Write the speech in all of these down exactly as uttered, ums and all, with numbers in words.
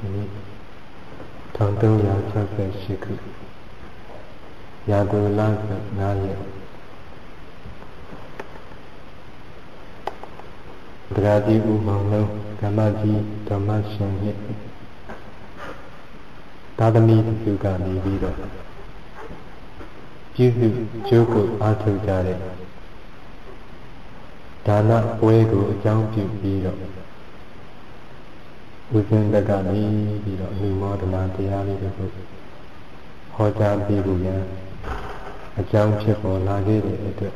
tháng tư ya chắc về sĩ cử ya đồ la về ngã ya Đà đi u mong lâu Kama di Thomas Sang Hit Tadami Thu Cả Ni Vi Đó Chiêu Thu Chiêu Cụ A Thu Cha Đệ Đà Na Quê Cụ Cháu Chiêu Vi Đó Ú Sinh Tất Cả Ni Vi Đó Lưu Môဓမ္မတရားလေးတစ်ခုဟောကြားပေးဖို့ရန်အကြောင်းဖြစ်ပေါ်လာခဲ့တဲ့အတွက်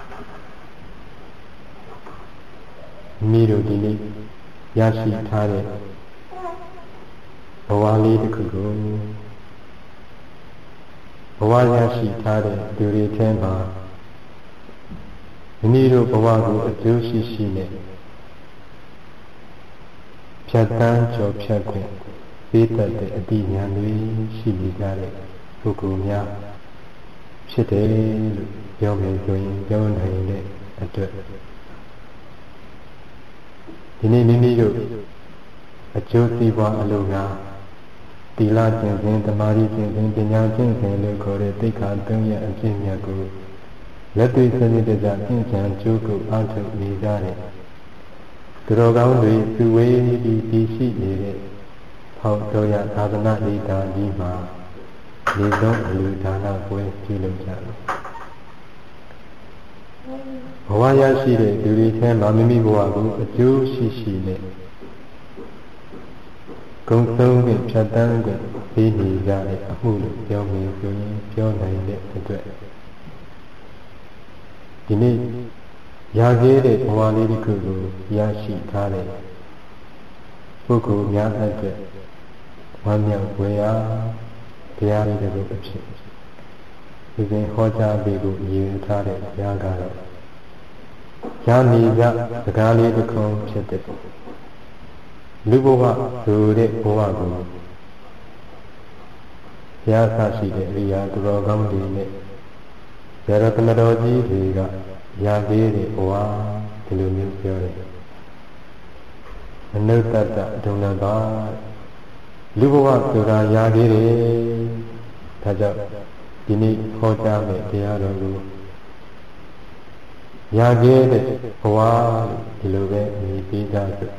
မိတို့ဒီနေ့ရရှိထားတဲ့ဘဝလေးတစ်ခုကိုဘဝရရှိထားတဲ့သူတွေထဲမှာမိတို့ဘဝကိုအကျိုးရှိရှိနဲ့ဖြတ်တန်းကျော်ဖြတ်ခွင့်ပေးတတ်တဲ့အတိညာဉ်တွေရှိနေကြတဲ့ပုဂ္ဂိုလ်များဖြစ်တယ်လို့ပြောမယ်ဆိုရင်ပြောနိုင်တဲ့အတွက်ဒီနေ့မိမိတို့အကျိုးစီးပွားအလုပ်များသီလကျင့်စဉ်သမာဓိကျင့်စဉ်ပညာကျင့်စဉ်လို့ခေါ်တဲ့သိက္ခာသုံးရပ်အကျင့်မြတ်ကိုလက်တွေ့စနစ်တကျကျင့်ကြံကြိုးကုပ်အားထုတ်နေကြတဲ့သူတော်ကောင်းတွေသူဝေးပြီးတည်ရှိနေတဲ့ဟောတော်ရသာသနာ့ဒေသကြီးမှာနေဆုံးအလူဒါနပွဲပြုလုပ်ကြတယ်ဘဝရရှိတဲ့သူတွေထဲမှာမိမိဘဝကိုအကျိုးရှိရှိနဲ့ဂုဏ်ဆုံးနဲ့ဖြတ်တန်းခွင့်ပေးနေကြတဲ့အမှုလို့ပြောမယ်ဆိုရင်ပြောနိုင်တဲ့အတွက်ဒီနေ့ရခဲ့တဲ့ဘဝလေးတစ်ခုကိုရရှိထားတဲ့ပုဂ္ဂိုလ်များအတွက်ဝမ်းမြောက်ဝေယတရားလေးတစ်ခုဖြစ်ဒီစဉ်ဟောကြားပေးဖို့ရည်ထားတဲ့ဘုရားကတော့ရနေကြစကားလေးတစ်ခုဖြစ်တဲ့လူဘဝဆိုတဲ့ဘဝကိုဘုရားဆရှိတဲ့အရိယာသူတော်ကောင်းတွေနဲ့ဇရတနတော်ကြီးတွေကရသေးတဲ့ဘဝဒီလိုမျိုးပြောတယ်အနုတ္တတဒုဏဘာလူဘဝဆိုတာရသေးတယ်ဒါကြောင့်ဒီနေ့ဟောကြားမယ့်တရားတော်ကိုရခဲ့တဲ့ဘဝဒီလိုပဲအမိပေးကြစို့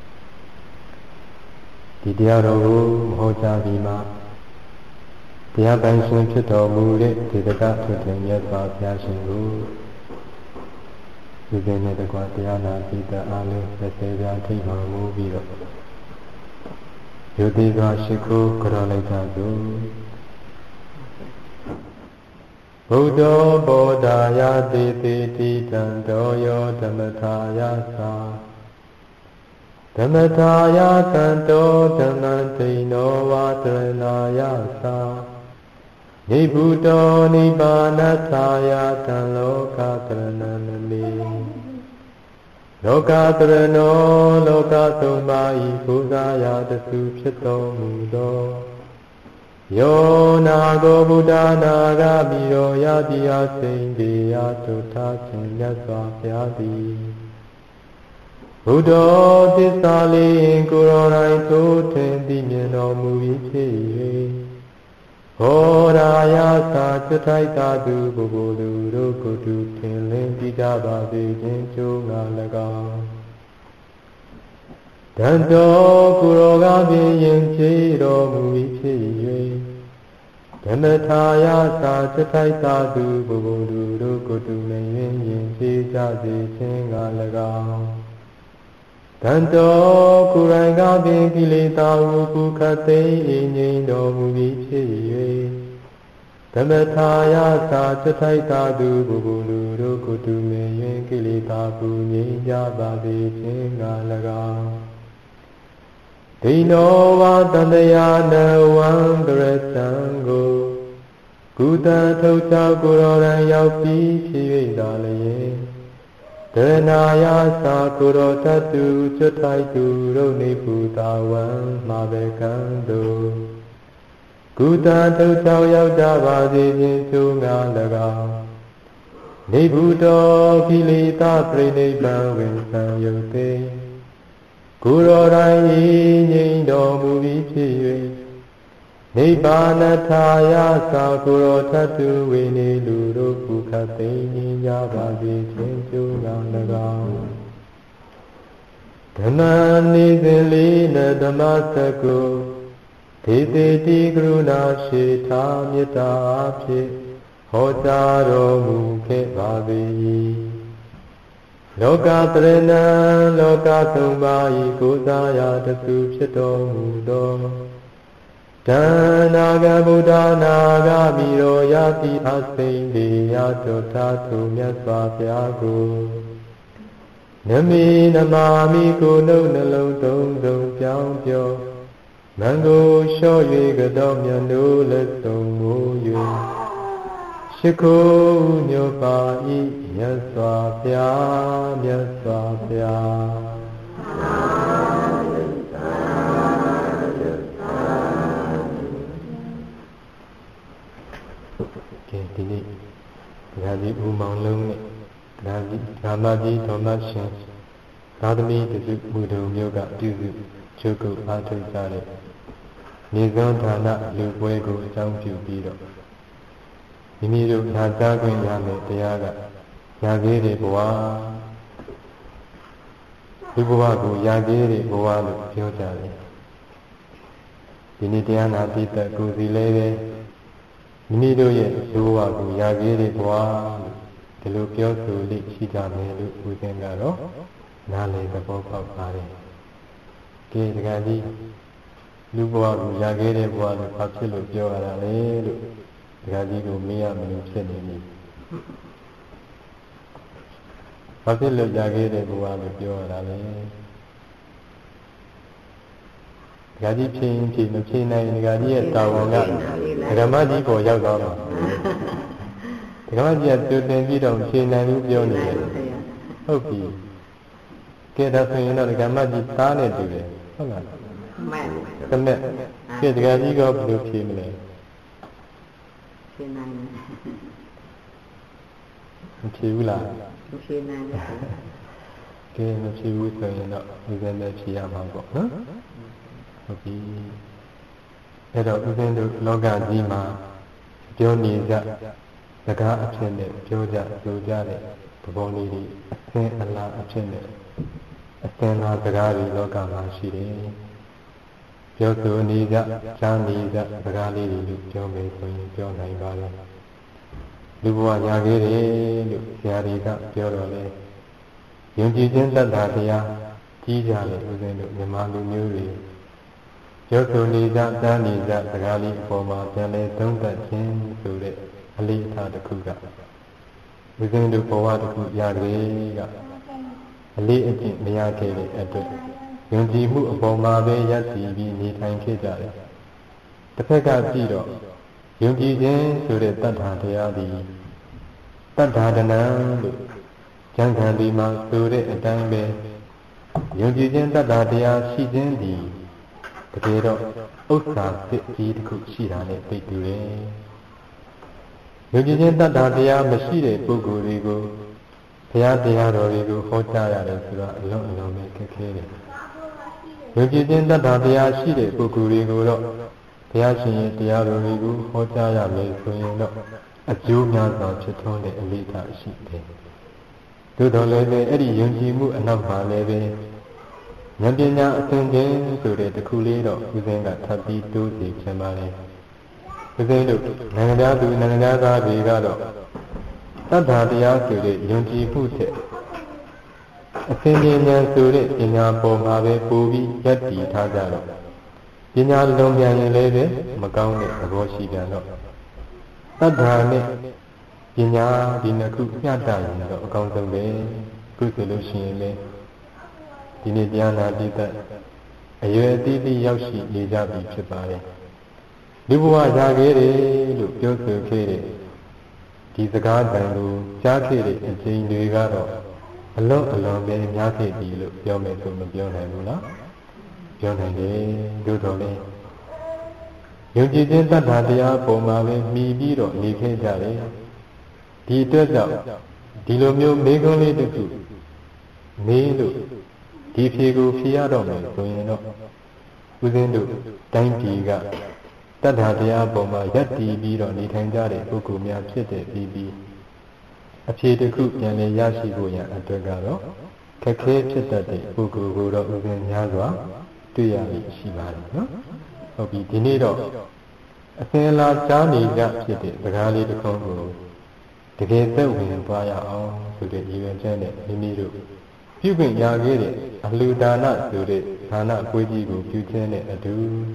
ဒီတရားတော်ကိုဟောကြားပြီးမှတရားပိုင်ရှင်ဖြစ်တော်မူတဲ့ဒေသကထွတ်တဲ့မြတ်စွာဘုရားရှင်ကိုဒီကနေ့တကွာတရားနာပိတအားလုံးသက်သေပြထိပ်တော်မူပြီးတော့ယုတိကရှိခိုးကြောလိုက်တာသို့ဘုဒ္ဓဘောဓာယတိတိတိတံတောယောဓမ္မထာယသာဓမ္မထာယသံတောဓမ္မတိနောဝါတရဏာယသာနိဗ္ဗုတောနိဗ္ဗာနထာယသံလောကတရဏနမိလောကတရဏောလောကသုံးပါးဤပူဇာရာတစုဖြစ်တော်မူသောယောနာကိုဗုဒ္ဓနာဂမိရောယတိယစိန်တေယသုထာခြင်းမြတ်စွာဘုရားသည်ဘုဒ္ဓသစ္စာလေးကိုယ်တော်တိုင်ထိုးထင်သိမြင်တော်မူ၏ဖြစ်၍ဟောရာယသာစထိုက်သာသူပုဂ္ဂိုလ်သူတို့ကိုယ်တူထင်လင်းပြီးကြပါစေခြင်းကျိုးငါ၎င်းတန်တော်ကိုယ်တော်ကပင်ယင်ကြည်တော်မူ၏ဖြစ်၍ဓမ္မထာယသာစထိုက်သာသူပုဂ္ဂိုလ်သူတို့ကိုယ်တူလင်းယင်ကြည်ကြစေခြင်းငါ၎င်းတန်တော်ကိုယ်တိုင်ကပင်ကိလေသာဟုကုခသိငြိမ်တော်မူပြီးဖြစ်၍ဓမ္မထာယသာစထိုက်သာသူပုဂ္ဂိုလ်လူတို့ကိုတူမြင်၍ကိလေသာပူငြိမ်ကြပါစေခြင်းငါ၎င်းဒိနောဝါတန္တယာနဝံပရတံကိုကုသထုတ်ချကိုယ်တော်ရန်ရောက်ပြီးဖြစ်၍သာလျင်တရဏာယသာကိုရောတတုကျွတ်ထိုက်သူရုပ်နေပူတာဝံမာဘေကံတို့ကုသတုချောင်းရောက်ကြပါစေခြင်းကျိုးငါ၎င်းနေဘူးတော်ကိလေသာပြိနိဗ္ဗာန်ဝင်ဆံယုတ်သိကိုရောတိုင်းငြိမ်တော်မူပြီးဖြဖြစ်၍နိဗ္ဗာနထာယသာကိုရောထတုဝိနေလူတို့ကုခသိဉ္ကြပါစေခြင်းကျိုးကံ၎င်းဓမ္မနိစဉ်လေးနဓမ္မစကုဒေသေတိကရုဏာရှိထာမေတ္တာဖြင့်ဟောကြားတော်မူခဲ့ပါ၏လောကတရဏံလောကသုံးပါးဤကိုးစားရာတစုဖြစ်တော်မူသောတဏ္ဍာကဗုဒ္ဓနာဂမိရောယတိအစိမ့်တေယတောထာသူမြတ်စွာဘုရားကိုနမေနမာမိကိုနှုတ်နှလုံးသုံးသုံးပြောင်းပြောမံကိုလျှော့၍ကတော့မြတ်နိုးလက်ဆုံးမူ၍ရှိခိုးညောပါဤမြတ်စွာဘုရားမြတ်စွာဘုရားကဲဒီနေ့ဒါကြီးဦးမောင်လုံးနဲ့ဒါကြီးဓမ္မကြီးဓမ္မရှင်သာသမီတစုမူတုံမျိုးကပြုစုချုပ်ကုအားထုတ်ကြတဲ့နေသောဌာနလူပွဲကိုအကြောင်းပြုပြီးတော့မိမိတို့နာကြားခွင့်ရမယ်တရားကရာသေးတဲ့ဘဝဒီဘဝကိုရာသေးတဲ့ဘဝလို့ပြောကြတယ်ဒီနေ့တရားနာပြီးတဲ့ကိုယ်စီလေးပဲမိမိတို့ရဲ့ဘဝကိုရာသေးတဲ့ဘဝလို့ဒီလိုပြောဆိုလိရှိကြမယ်လို့ဦးဇင်းကတော့နားလည်သဘောပေါက်ပါတယ်ကဲဒကာကြီးလူဘဝကိုရာခဲ့တဲ့ဘဝလို့ဘာဖြစ်လို့ပြောရတာလဲလို့ဒကာကြီးကိုမေးရမလို့ဖြစ်နေပြီဘာဖြစ်လို့ရာခဲ့တဲ့ဘဝလို့ပြောရတာလဲဒကာကြီးဖြင်းဖြင်းမဖြင်းနိုင်ဒကာကြီးရဲ့တာဝန်ကဓမ္မကြီးပေါ်ရောက်သွားမှာဒကာကြီးကတူတင်ပြီးတော့ဖြင်းနိုင်လို့ပြောနေတယ်ဟုတ်ပြီကဲဒါဆိုရင်တော့ဒကာမကြီးသားနဲ့တူတယ်ဟုတ်လားမှန်ပါသမက်ကဲဒကာကြီးကဘယ်လိုဖြေမလဲဖြေနိုင်မဖြေဘူးလားမဖြေနိုင်ဘူးကဲမဖြေဘူးဆိုရင်တော့ဦးဇင်းလည်းဖြေရမှာပေါ့နော်ဟုတ်ပြီအဲ့တော့ဦးဇင်းတို့လောကကြီးမှာပြောနေကြစကားအဖြစ်နဲ့ပြောကြဆိုကြတဲ့သဘောလေးတွေအသင်အလားအဖြစ်နဲ့အသင်လားစကားတွေလောကမှာရှိတယ်ပြောဆိုနေကြကြားနေကြစကားလေးတွေလို့ပြောမယ်ဆိုရင်ပြောနိုင်ပါလားလူဘဝညာခဲ့တယ်လို့ဆရာတွေကပြောတော့လေယုံကြည်ခြင်းတတ်တာတရားကြီးကြတယ်ဦးဇင်းတို့မြန်မာလူမျိုးတွေပြောဆိုနေကြကြားနေကြစကားလေးအပေါ်မှာပြန်လဲသုံးသပ်ခြင်းဆိုတဲ့အလေးအထားတစ်ခုကဦးဇင်းတို့ဘဝတစ်ခုရကြတယ်ကအလေးအကျင့်မရခဲ့တဲ့အတွက်ယုံကြည်မှုအပေါ်မှာပဲရပ်တည်ပြီးနေထိုင်ခဲ့ကြတယ်။တစ်ဖက်ကကြည့်တော့ယုံကြည်ခြင်းဆိုတဲ့တတ္ထာတရားသည်တတ္ထာဒနံလို့ကျမ်းဂန်ဒီမှာဆိုတဲ့အတိုင်းပဲယုံကြည်ခြင်းတတ္ထာတရားရှိခြင်းသည်တကယ်တော့ဥစ္စာသစ်ကြီးတစ်ခုရှိတာနဲ့သိတူတယ်။ယုံကြည်ခြင်းတတ္ထာတရားမရှိတဲ့ပုဂ္ဂိုလ်တွေကိုဘုရားတရားတော်တွေကိုဟောကြားရတယ်ဆိုတော့အလုံးအလုံးပဲခက်ခဲတယ်။ယုံကြည်ခြင်းတတ္ထာတရားရှိတဲ့ပုဂ္ဂိုလ်တွေကိုတော့ဘုရားရှင်ရဲ့တရားတော်တွေကိုဟောကြားရမယ်ဆိုရင်တော့အကျိုးများစွာဖြစ်ထွန်းတဲ့အလေးထားရှိတယ်။သို့တော်လည်းပဲအဲ့ဒီယုံကြည်မှုအနောက်မှာလည်းပဲဉာဏ်ပညာအသင်ခြင်းဆိုတဲ့တစ်ခုလေးတော့ဦးဇင်းကထပ်ပြီးတိုးစီခြင်းပါလေ။ဦးဇင်းတို့နိုင်ငံသားသူနိုင်ငံသားတွေကတော့တတ္ထာတရားဆိုတဲ့ယုံကြည်မှုတဲ့ အသင်ပညာဆိုတဲ့ပညာပေါ်မှာပဲပို့ပြီးယက်တည်ထားကြတော့ပညာလုံးပြန်ရင်လည်းပဲမကောင်းတဲ့သဘောရှိပြန်တော့သတ္တာနဲ့ပညာဒီနှစ်ခုမျှတရင်တော့အကောင်းဆုံးပဲခုဆိုလို့ရှိရင်လည်းဒီနေ့တရားနာပြီးတဲ့အရွယ်အသီးသီးရောက်ရှိနေကြပြီဖြစ်ပါတယ်လူဘဝရခဲ့တယ်လို့ပြောဆိုခဲ့တဲ့ဒီစကားတန်ကိုကြားခဲ့တဲ့အချိန်တွေကတော့အလုံးအလုံးပဲများခဲ့ပြီလို့ပြောမယ်ဆိုမပြောနိုင်ဘူးလားပြောနိုင်တယ်တို့တော်လေးယုံကြည်ခြင်းတတ်တာတရားပုံမှာပဲမှီပြီးတော့နေခဲ့ကြတယ်ဒီအတွက်ကြောင့်ဒီလိုမျိုးမေးခွန်းလေးတစ်ခုမေးလို့ဒီဖြေကိုဖြေရတော့မယ်ဆိုရင်တော့ဦးဇင်းတို့တိုင်းပြည်ကတတ္ထာတရားပေါ်မှာယက်တည်ပြီးတော့နေထိုင်ကြတဲ့ပုဂ္ဂိုလ်များဖြစ်တဲ့ပြီးပြီးအဖြေတစ်ခုပြန်လည်ရရှိဖို့ရန်အတွက်ကတော့ခက်ခဲဖြစ်တတ်တဲ့ပုဂ္ဂိုလ်ကိုတော့ဦးဇင်းများစွာတွေ့ရပြီရှိပါတယ်နော်ဟုတ်ပြီဒီနေ့တော့အစဉ်လာကြားနေကြဖြစ်တဲ့စကားလေးတစ်ခုကိုတကယ်သက်ဝင်သွားရအောင်ဆိုတဲ့ရည်ရွယ်ချက်နဲ့မိမိတို့ပြုခွင့်ရခဲ့တဲ့အလှူဒါနဆိုတဲ့ဒါနကိုကြီးကိုပြုခြင်းနဲ့အတူ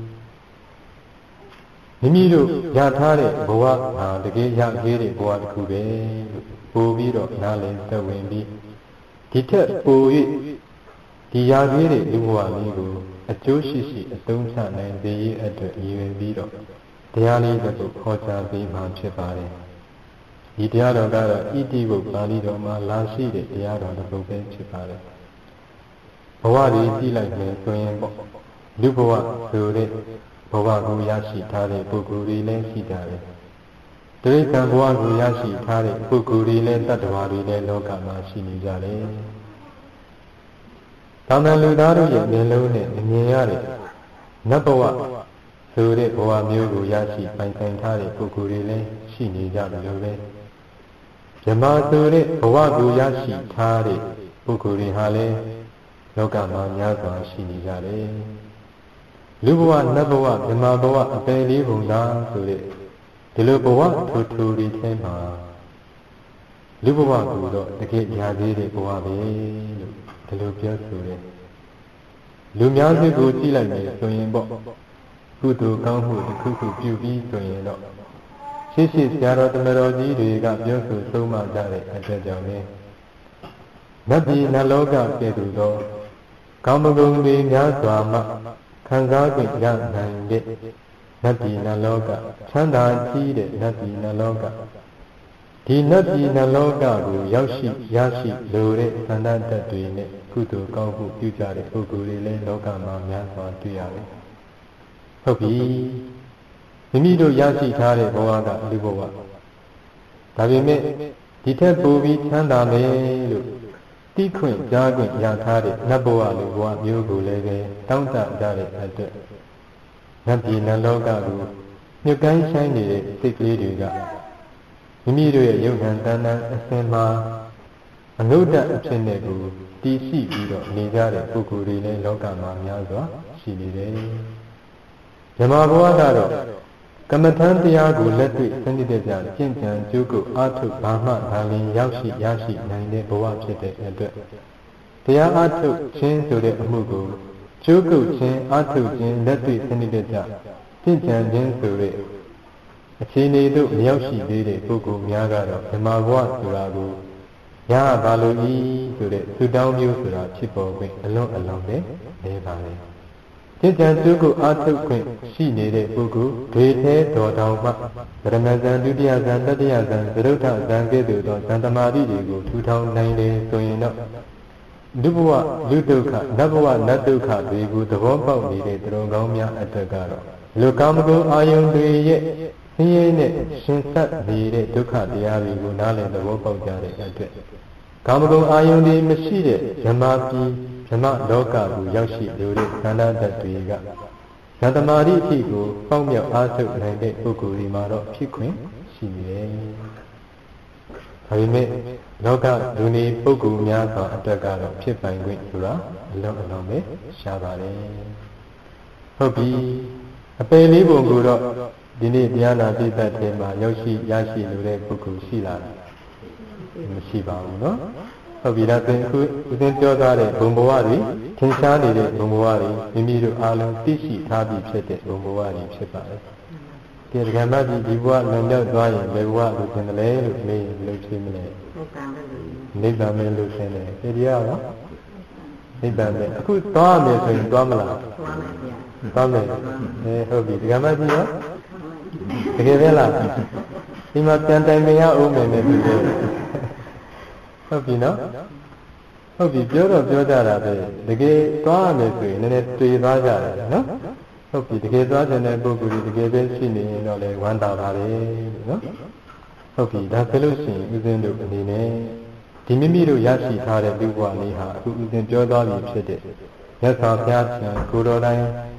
မိမိတို့ရထားတဲ့ဘဝဟာတကယ်ရခဲ့တဲ့ဘဝတစ်ခုပဲပို့ပြီးတော့နားလည်သက်ဝင်ပြီးဒီထက်ပို၍ဒီရခဲ့တဲ့လူဘဝလေးကိုအကျိုးရှိရှိအသုံးချနိုင်စေရေးအတွက်ရည်ရွယ်ပြီးတော့တရားလေးကိုခေါ်ကြားပေးမှဖြစ်ပါတယ်ဒီတရားတော်ကတော့ဣတိဝုပါဠိတော်မှာလာရှိတဲ့တရားတော်တစ်ခုပဲဖြစ်ပါတယ်ဘဝကြီးကြည့်လိုက်မယ်ဆိုရင်ပေါ့လူဘဝဆိုတဲ့ဘဝကိုရရှိထားတဲ့ပုဂ္ဂိုလ်တွေလည်းရှိကြတယ်တိရစ္ဆာန်ဘဝကိုရရှိထားတဲ့ပုဂ္ဂိုလ်တွေလည်းတတ္တဝါတွေလည်းလောကမှာရှိနေကြတယ်သာမန်လူသားတို့ရဲ့မျက်လုံးနဲ့မြင်ရတဲ့နတ်ဘဝဆိုတဲ့ဘဝမျိုးကိုရရှိပိုင်ဆိုင်ထားတဲ့ပုဂ္ဂိုလ်တွေလည်းရှိနေကြတယ်လို့ပဲဇမဆိုတဲ့ဘဝကိုရရှိထားတဲ့ပုဂ္ဂိုလ်တွေဟာလည်းလောကမှာများစွာရှိနေကြတယ်လူဘဝနတ်ဘဝဇမဘဝအပယ်လေးပုံသာဆိုတဲ့ဒီလိုဘဝထူထူတွေထဲမှာလူဘဝကိုတော့တကယ်ရသေးတဲ့ဘဝပဲလို့ဒီလိုပြောဆိုတယ်လူများစုကိုကြည့်လိုက်မယ်ဆိုရင်ပေါ့ကုသိုလ်ကောင်းမှုတစ်ခုခုပြုပြီးဆိုရင်တော့ရှိရှိဆရာတော်တမတော်ကြီးတွေကပြောဆိုသုံးမကြတဲ့အတွက်ကြောင့်လေနတ်ပြည်နတ်လောကကဲ့သို့သောကောင်းမွန်တွေများစွာမှခံစား권ရနိုင်တဲ့နတ်ပြည်နတ်လောကချမ်းသာကြီးတဲ့နတ်ပြည်နတ်လောကဒီနတ်ပြည်နတ်လောကကိုရောက်ရှိရရှိလိုတဲ့သန္တာတတ်တွေနဲ့ကုသိုလ်ကောင်းမှုပြုကြတဲ့ပုဂ္ဂိုလ်တွေလည်းလောကမှာများစွာတွေ့ရတယ်ဟုတ်ပြီမိမိတို့ရရှိထားတဲ့ဘဝကလူဘဝဒါပေမဲ့ဒီထက်ပိုပြီးချမ်းသာမယ်လို့တိခွင့်ကြားခွင့်ရထားတဲ့နတ်ဘဝလူဘဝမျိုးကိုလည်းပဲတောင်းတကြတဲ့အတွက်နတ်ပြည်နတ်လောကကိုမြုပ်ကိုင်းဆိုင်နေတဲ့စိတ်ကလေးတွေကမိမိတို့ရဲ့ယုံဉာဏ်တဏ္ဍာအစဉ်မှာအနုဒ္ဒအဖြစ်နဲ့ကိုတည်ရှိပြီးတော့နေကြတဲ့ပုဂ္ဂိုလ်တွေလည်းလောကမှာများစွာရှိနေတယ်။ဓမ္မဘဝကတော့ကမ္မထံတရားကိုလက်တွေ့စနစ်တကျကျင့်ကြံကြိုးကုအားထုတ်ဘာမှဒါလင်ရောက်ရှိရရှိနိုင်တဲ့ဘဝဖြစ်တဲ့အတွက်တရားအားထုတ်ခြင်းဆိုတဲ့အမှုကိုကြိုးကုခြင်းအားထုတ်ခြင်းလက်တွေ့စနစ်တကျကျင့်ကြံခြင်းဆိုတဲ့အခြေအနေတို့မရောက်ရှိသေးတဲ့ပုဂ္ဂိုလ်များကတော့ဓမ္မဘဝဆိုတာကိုရပါလို့ဤဆိုတဲ့သုတောင်းမျိုးဆိုတာဖြစ်ပေါ်ခွင့်အလွန်အလွန်ပဲနေပါလေကျင့်ကြံကြိုးကုအားထုတ်ခွင့်ရှိနေတဲ့ပုဂ္ဂိုလ်ဒေထဲတော်တောင်မှပရမဇန်ဒုတိယဇန်တတိယဇန်သရုဋ္ဌဇန်ကဲ့သို့သောဇန်သမာဓိတွေကိုထူထောင်နိုင်တယ်ဆိုရင်တော့လူဘဝလူဒုက္ခနတ်ဘဝနတ်ဒုက္ခတွေကိုသဘောပေါက်နေတဲ့သူတော်ကောင်းများအတွက်ကတော့လူကာမဂုဏ်အာယုန်တွေရဲ့ဆင်းရဲနဲ့ရှင်ဆက်နေတဲ့ဒုက္ခတရားတွေကိုနားလည်သဘောပေါက်ကြတဲ့အတွက်ကာမဂုဏ်အာယုန်တွေမရှိတဲ့ဓမ္မပြည်ဓမ္မလောကကိုရောက်ရှိလိုတဲ့သန္တာတတ်တွေကဇန်သမာဓိအဖြစ်ကိုပေါက်မြောက်အားထုတ်နိုင်တဲ့ပုဂ္ဂိုလ်ဒီမှာတော့ဖြစ်ခွင့်ရှိတယ်။ဒါပေမဲ့လောကလူနေပုဂ္ဂိုလ်များစွာအတွက်ကတော့ဖြစ်ပိုင်ခွင့်ဆိုတာအလုံးအလုံးပဲရှားပါတယ်။ဟုတ်ပြီအပယ်လေးပုံကိုတော့ဒီနေ့တရားနာပိဋကတ်ထဲမှာရောက်ရှိရရှိလိုတဲ့ပုဂ္ဂိုလ်ရှိလားမရှိပါဘူးနော်ဟုတ်ပြီဒါဆိုရင်အခုဦးဇင်းပြောထားတဲ့ဘုံဘဝတွေထင်ရှားနေတဲ့ဘုံဘဝတွေမိမိတို့အားလုံးသိရှိထားပြီးဖြစ်တဲ့ဘုံဘဝတွေဖြစ်ပါတယ်ဒီဓမ္မကြီးဒီဘဝလွန်မြောက်သွားရင်ဘယ်ဘဝလို့ထင်တယ်လဲလို့မေးရင်ဘယ်လိုဖြေမလဲနိဗ္ဗာန်ပဲလို့ထင်တယ်ဒီတရားရောနိဗ္ဗာန်ပဲအခုသွားမယ်ဆိုရင်သွားမလားသွားမယ်အဲဟုတ်ပြီဓမ္မကြီးရောတကယ်ပဲလားဒီမှာပြန်တိုင်ပင်ရအောင်မယ်နဲ့ဒီလိုဟုတ်ပြီနော်ဟုတ်ပြီပြောတော့ပြောကြတာပဲတကယ်သွားရမယ်ဆိုရင်နည်းနည်းတွေ့သွားကြတယ်နော်ဟုတ်ပြီတကယ်သွားတဲ့ပုဂ္ဂိုလ်ကြီးတကယ်ပဲရှိနေရင်တော့လေဝမ်းသာပါလေနော်ဟုတ်ပြီဒါဆိုလို့ရှိရင်ဦးဇင်းတို့အနေနဲ့ဒီမိမိတို့ရရှိထားတဲ့လူဘဝလေးဟာအခုဦးဇင်းပြောသွားပြီဖြစ်တဲ့မြတ်စွာဘုရားထံကိုတော်တိုင်း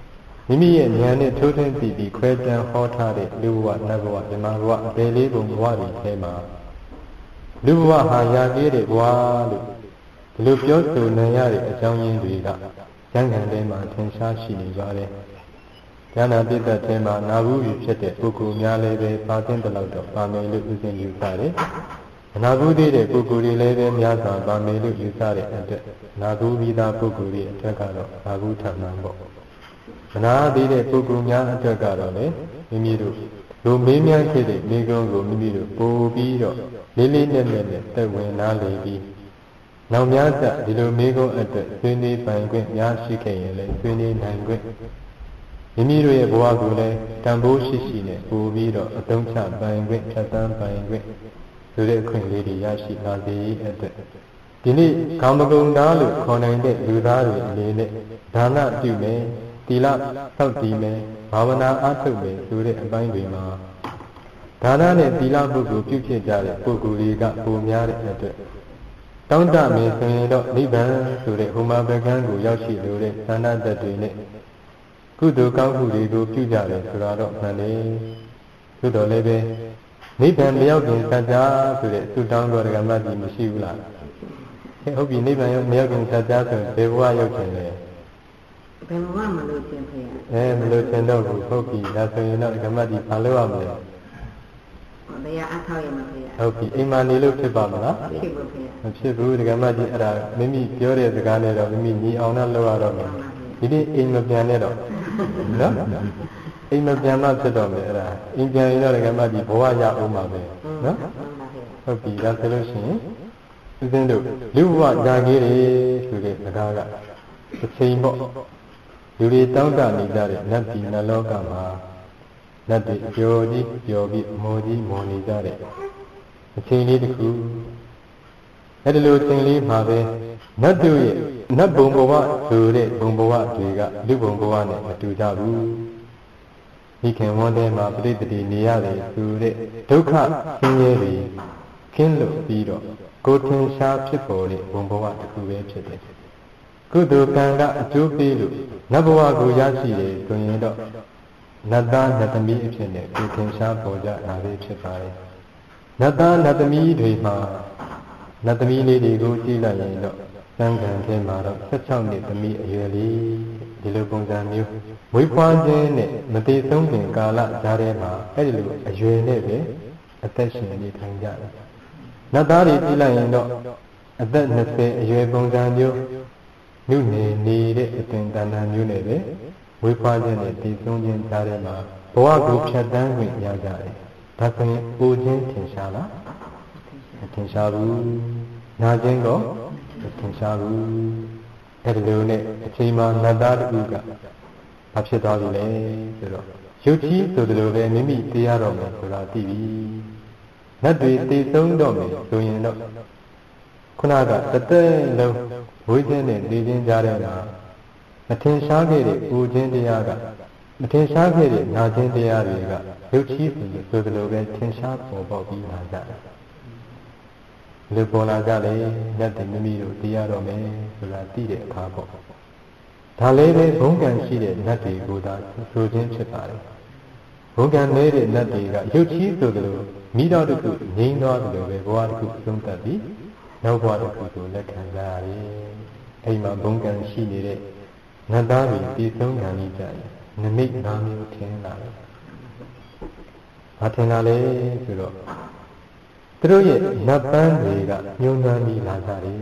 မိမိရဲ့ဉာဏ်နဲ့ထိုးထွင်းပြီးပြီးခွဲခြားဟောထားတဲ့လူဘဝနတ်ဘဝဓမ္မဘဝအပေလေးပုံဘဝတွေထဲမှာလူဘဝဟာရာခဲ့တဲ့ဘဝလို့ဒီလိုပြောဆိုနိုင်ရတဲ့အကြောင်းရင်းတွေကဉာဏ်ခံထဲမှာထင်ရှားရှိနေပါတယ်ဉာဏ်နာပြည့်တဲ့ထဲမှာနာဘူးယူဖြစ်တဲ့ပုဂ္ဂိုလ်များလည်းပဲပါသင့်တဲ့လောက်တော့ပါမယ်လို့ဥစဉ်ယူဆတယ်အနာဘူးသေးတဲ့ပုဂ္ဂိုလ်တွေလည်းပဲများစွာပါမယ်လို့ယူဆတဲ့အတွက်နာဘူးပြီးသားပုဂ္ဂိုလ်တွေအတွက်ကတော့နာဘူးထမှန်ပေါ့မနာသေးတဲ့ပုဂ္ဂိုလ်များအတွက်ကတော့လေမိမိတို့လူမေးမြန်းခဲ့တဲ့မိကုံးကိုမိမိတို့ပို့ပြီးတော့လေးလေးနက်နက်နဲ့တက်ဝင်နားလည်ပြီးနောက်များစွာဒီလိုမိကုံးအတွက်ဆွေးနွေးပိုင်ခွင့်များရှိခဲ့ရင်လည်းဆွေးနွေးနိုင်ခွင့်မိမိတို့ရဲ့ဘဝကိုလည်းတန်ဖိုးရှိရှိနဲ့ပို့ပြီးတော့အသုံးချပိုင်ခွင့်ဖြတ်သန်းပိုင်ခွင့်ဆိုတဲ့အခွင့်အရေးတွေရရှိလာစေအတွက်ဒီနေ့ကာမဂုဏ်သားလို့ခေါ်နိုင်တဲ့လူသားတွေအနေနဲ့ဒါနပြုမယ်သီလစောင့်တည်မယ်ဘာဝနာအားထုတ်မယ်ဆိုတဲ့အပိုင်းတွေမှာဒါနနဲ့သီလပုဂ္ဂိုလ်ပြုဖြစ်ကြတဲ့ပုဂ္ဂိုလ်တွေကပုံများတဲ့အတွက်တောင်းတမယ်ဆိုရင်တော့နိဗ္ဗာန်ဆိုတဲ့ဟိုမှာပကံကိုရောက်ရှိလို့တဲ့သန္တာတ္တတွေနဲ့ကုသိုလ်ကောင်းမှုတွေကိုပြုကြတယ်ဆိုတာတော့မှန်တယ်သို့တော်လည်းပဲနိဗ္ဗာန်မရောက်ခင်စัจ जा ဆိုတဲ့သုတောင်းတော်ဓမ္မကြီးမရှိဘူးလားဟုတ်ပြီနိဗ္ဗာန်ရောက်မရောက်ခင်စัจ जा ဆိုရင်ဘယ်ဘဝရောက်ခြင်းလဲဘယ်ဘဝမလို့ခြင်းဖေ။အဲမလို့ခြင်းတော့ဘူးဟုတ်ပြီဒါဆိုရင်တော့ဓမ္မကြီးဘာလို့ရမလဲ။ဘယ်အထောက်ရမှာဖေ။ဟုတ်ပြီအိမ်မှာနေလို့ဖြစ်ပါမလား။ဖြစ်ပါဖေ။မဖြစ်ဘူးဓမ္မကြီးအဲ့ဒါမိမိပြောတဲ့စကားနဲ့တော့မိမိညီအောင်နဲ့လုပ်ရတော့မယ်။ဒီနေ့အိမ်မပြန်နဲ့တော့နော်။အိမ်မပြန်မှဖြစ်တော့မယ်အဲ့ဒါအိမ်ပြန်ရင်တော့ဓမ္မကြီးဘဝရအောင်ပါပဲနော်။ဟုတ်ပြီဒါဆိုလို့ရှိရင်ဦးဇင်းတို့လူဘဝကြာကြီးတွေဆိုတဲ့စကားကအချိန်ပေါ့လူတွေတောင်းတနေကြတဲ့နတ်ပြည်နတ်လောကမှာနတ်တွေပျော်ကြီးပျော်ပြီးမော်ကြီးမော်နေကြတဲ့အချိန်လေးတစ်ခုအဲ့ဒီလိုအချိန်လေးမှာပဲနတ်တို့ရဲ့နတ်ဘုံဘဝဆိုတဲ့ဘုံဘဝတွေကလူဘုံဘဝနဲ့မတူကြဘူးမိခင်ဝန်ထဲမှာပြိတ္တိနေရတယ်ဆိုတဲ့ဒုက္ခဆင်းရဲတွေခင်းလို့ပြီးတော့ကိုယ်ထင်ရှားဖြစ်ပေါ်တဲ့ဘုံဘဝတစ်ခုပဲဖြစ်တယ်ကုသိုလ်ကံကအကျိုးပေးလို့နတ်ဘဝကိုရရှိတယ်ဆိုရင်တော့နတ်သားနတ်သမီးအဖြစ်နဲ့ကိုယ်ထင်ရှားပေါ်ကြတာပဲဖြစ်ပါတယ်နတ်သားနတ်သမီးတွေမှာနတ်သမီးလေးတွေကိုကြည့်လိုက်ရင်တော့သံဃာထဲမှာတော့ဆက်၆နှစ်သမီးအရွယ်လေးဒီလိုပုံစံမျိုးဝိဖွားခြင်းနဲ့မတည်ဆုံးခင်ကာလကြားထဲမှာအဲ့ဒီလိုအရွယ်နဲ့ပဲအသက်ရှင်နေထိုင်ကြတယ်နတ်သားတွေကြည့်လိုက်ရင်တော့အသက်၂၀အရွယ်ပုံစံမျိုးနုနေနေတဲ့အတင်တဏ္ဍာမျိုးနဲ့ပဲဝိဖွားခြင်းနဲ့တည်ဆုံးခြင်းကြားထဲမှာဘဝကိုဖြတ်တန်းခွင့်ရကြတယ်ဒါဆိုရင်အိုခြင်းထင်ရှားလားမထင်ရှားဘူးနာခြင်းကောမထင်ရှားဘူးအဲ့ဒီလိုနဲ့အချိန်မှာနတ်သားတူကဘာဖြစ်သွားပြီလဲဆိုတော့ရုပ်ကြီးဆိုတယ်လို့ပဲမိမိတရားတော်မယ်ဆိုတာသိပြီနတ်တွေတည်ဆုံးတော့မယ်ဆိုရင်တော့ခုနကတသက်လုံးဝိခြင်းနဲ့တည်ခြင်းကြားထဲမှာမထင်ရှားခဲ့တဲ့ပူခြင်းတရားကမထင်ရှားခဲ့တဲ့နာခြင်းတရားတွေကရုပ်ကြီးဆိုဆိုတယ်လို့ပဲထင်ရှားပေါ်ပေါက်ပြီးလာကြတယ်လူပေါ်လာကြလေနတ်တွေမိမိတို့တရားတော်မယ်ဆိုတာသိတဲ့အခါပေါ့ဒါလည်းပဲဘုံကံရှိတဲ့နတ်တွေကိုသာဆိုခြင်းဖြစ်ပါတယ်ဘုံကံနေတဲ့နတ်တွေကရုပ်ကြီးဆိုတယ်လို့မိတော်တစ်ခုငြိမ်းသွားတယ်လို့ပဲဘဝတစ်ခုသုံးသပ်ပြီးနောက်ဘဝတစ်ခုကိုလက်ခံကြရတယ်အိမ်မှာဘုံကံရှိနေတဲ့နတ်သားတွေပြည်ဆုံးခံနေကြတယ်နမိတ်နာမျိုးထင်လာတယ်ဘာထင်လာလဲဆိုတော့သူတို့ရဲ့နတ်ပန်းတွေကညှိုးနှွမ်းပြီးလာကြတယ်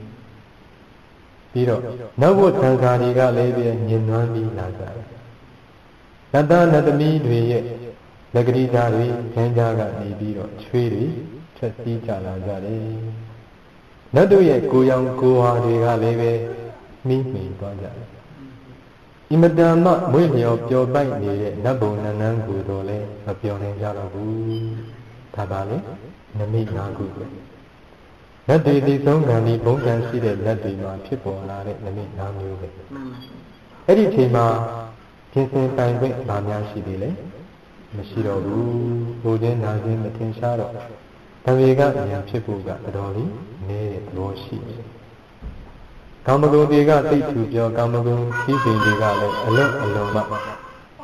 ပြီးတော့နောက်ဘုသံဃာတွေကလည်းပဲညှဉ်းနှွမ်းပြီးလာကြတယ်နတ်သားနတ်သမီးတွေရဲ့လက်ကလေးသားတွေခန်းကြားကနေပြီးတော့ချွေးတွေချက်စီးကြလာကြတယ်နတ်တို့ရဲ့ကိုယ်ရောင်ကိုယ်ဟာတွေကလည်းပဲနှီးမိန်သွားကြတယ်အင်မတန်မှမွေ့လျော်ပျော်ပိုက်နေတဲ့နတ်ဘုံနန်းနန်းကိုတော့လည်းမပြောနိုင်ကြတော့ဘူးဒါပါလေနမိတ်နာခုပဲလက်တွေဒီဆုံးကံဒီဘုံကံရှိတဲ့လက်တွေမှာဖြစ်ပေါ်လာတဲ့နမိတ်နာမျိုးပဲအဲ့ဒီချိန်မှာပြင်ဆင်တိုင်ခွင့်ဗာများရှိသေးလေမရှိတော့ဘူးဟိုချင်းနာချင်းမထင်ရှားတော့တဝေကအရာဖြစ်ဖို့ကတော်လေးနေတဲ့သဘောရှိတယ်ကာမဂုဏ်တွေကသိထူပြောကာမဂုဏ်ကြီးပင်တွေကလည်းအလုံးအလုံးမှ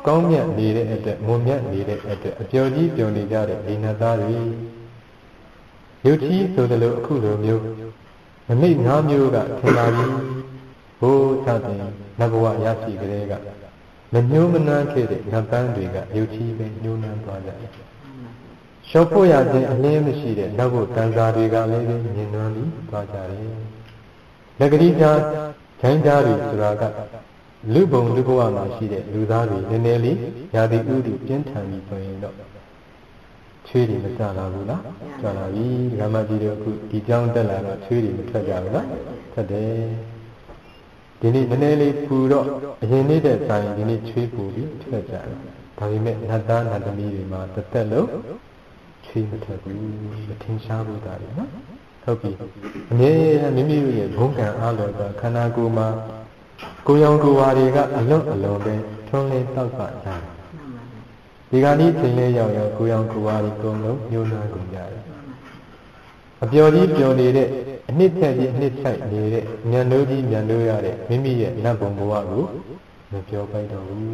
ကောင်းမြတ်နေတဲ့အတွက်မွန်မြတ်နေတဲ့အတွက်အပျော်ကြီးပျော်နေကြတဲ့ဒီနတ်သားတွေရုပ်ကြီးဆိုသလိုအခုလိုမျိုးမမိတ်ငါးမျိုးကထင်လာပြီးဘိုးသတဲ့နတ်ဘဝရရှိကြတဲ့ကမညှိုးမနှမ်းခဲ့တဲ့နတ်ပန်းတွေကရုပ်ကြီးပဲညှိုးနှမ်းသွားကြတယ်။ရှော့ဖို့ရခြင်းအလင်းမရှိတဲ့နောက်ဘုတန်စာတွေကလည်းမြင်နွမ်းပြီးသွားကြတယ်။လက်ကလေးကြားဂျိုင်းကြားတွေဆိုတာကလူပုံလူဘဝမှာရှိတဲ့လူသားတွေနည်းနည်းလေးရာသီဥတုပြင်းထန်ပြီးဆိုရင်တော့ချွေးတွေမကြလာဘူးလားကြလာပြီဓမ္မကြီးတို့အခုဒီကြောင်းတက်လာတော့ချွေးတွေမထွက်ကြဘူးလားထွက်တယ်ဒီနေ့နည်းနည်းလေးပူတော့အရင်နေ့တဲ့ဆိုင်ဒီနေ့ချွေးပူပြီးထွက်ကြတယ်ဒါပေမဲ့နတ်သားနတ်သမီးတွေမှာတစ်သက်လုံးချွေးမထွက်ဘူးမထင်ရှားဘူးဒါတွေနော်ဟုတ်ပြီအမြဲမိမိတို့ရဲ့ဘုံကံအားလုံးကခန္ဓာကိုယ်မှာကိုယ်ရောင်ကိုယ်ဝါတွေကအလွတ်အလုံးပဲထုံးလင်းတောက်ပကြတယ်ဒီကနေ့ချိန်လေးရောက်ရောက်ကိုယ်ရောင်ကိုယ်ဝါတွေကုန်လုံးညှိုးနှွမ်းကုန်ကြတယ်အပျော်ကြီးပျော်နေတဲ့အနှစ်သက်ကြီးအနှစ်ဆိုင်နေတဲ့ဉာဏ်တို့ကြီးဉာဏ်တို့ရတဲ့မိမိရဲ့နတ်ဘုံဘဝကိုမပြောပိုက်တော့ဘူး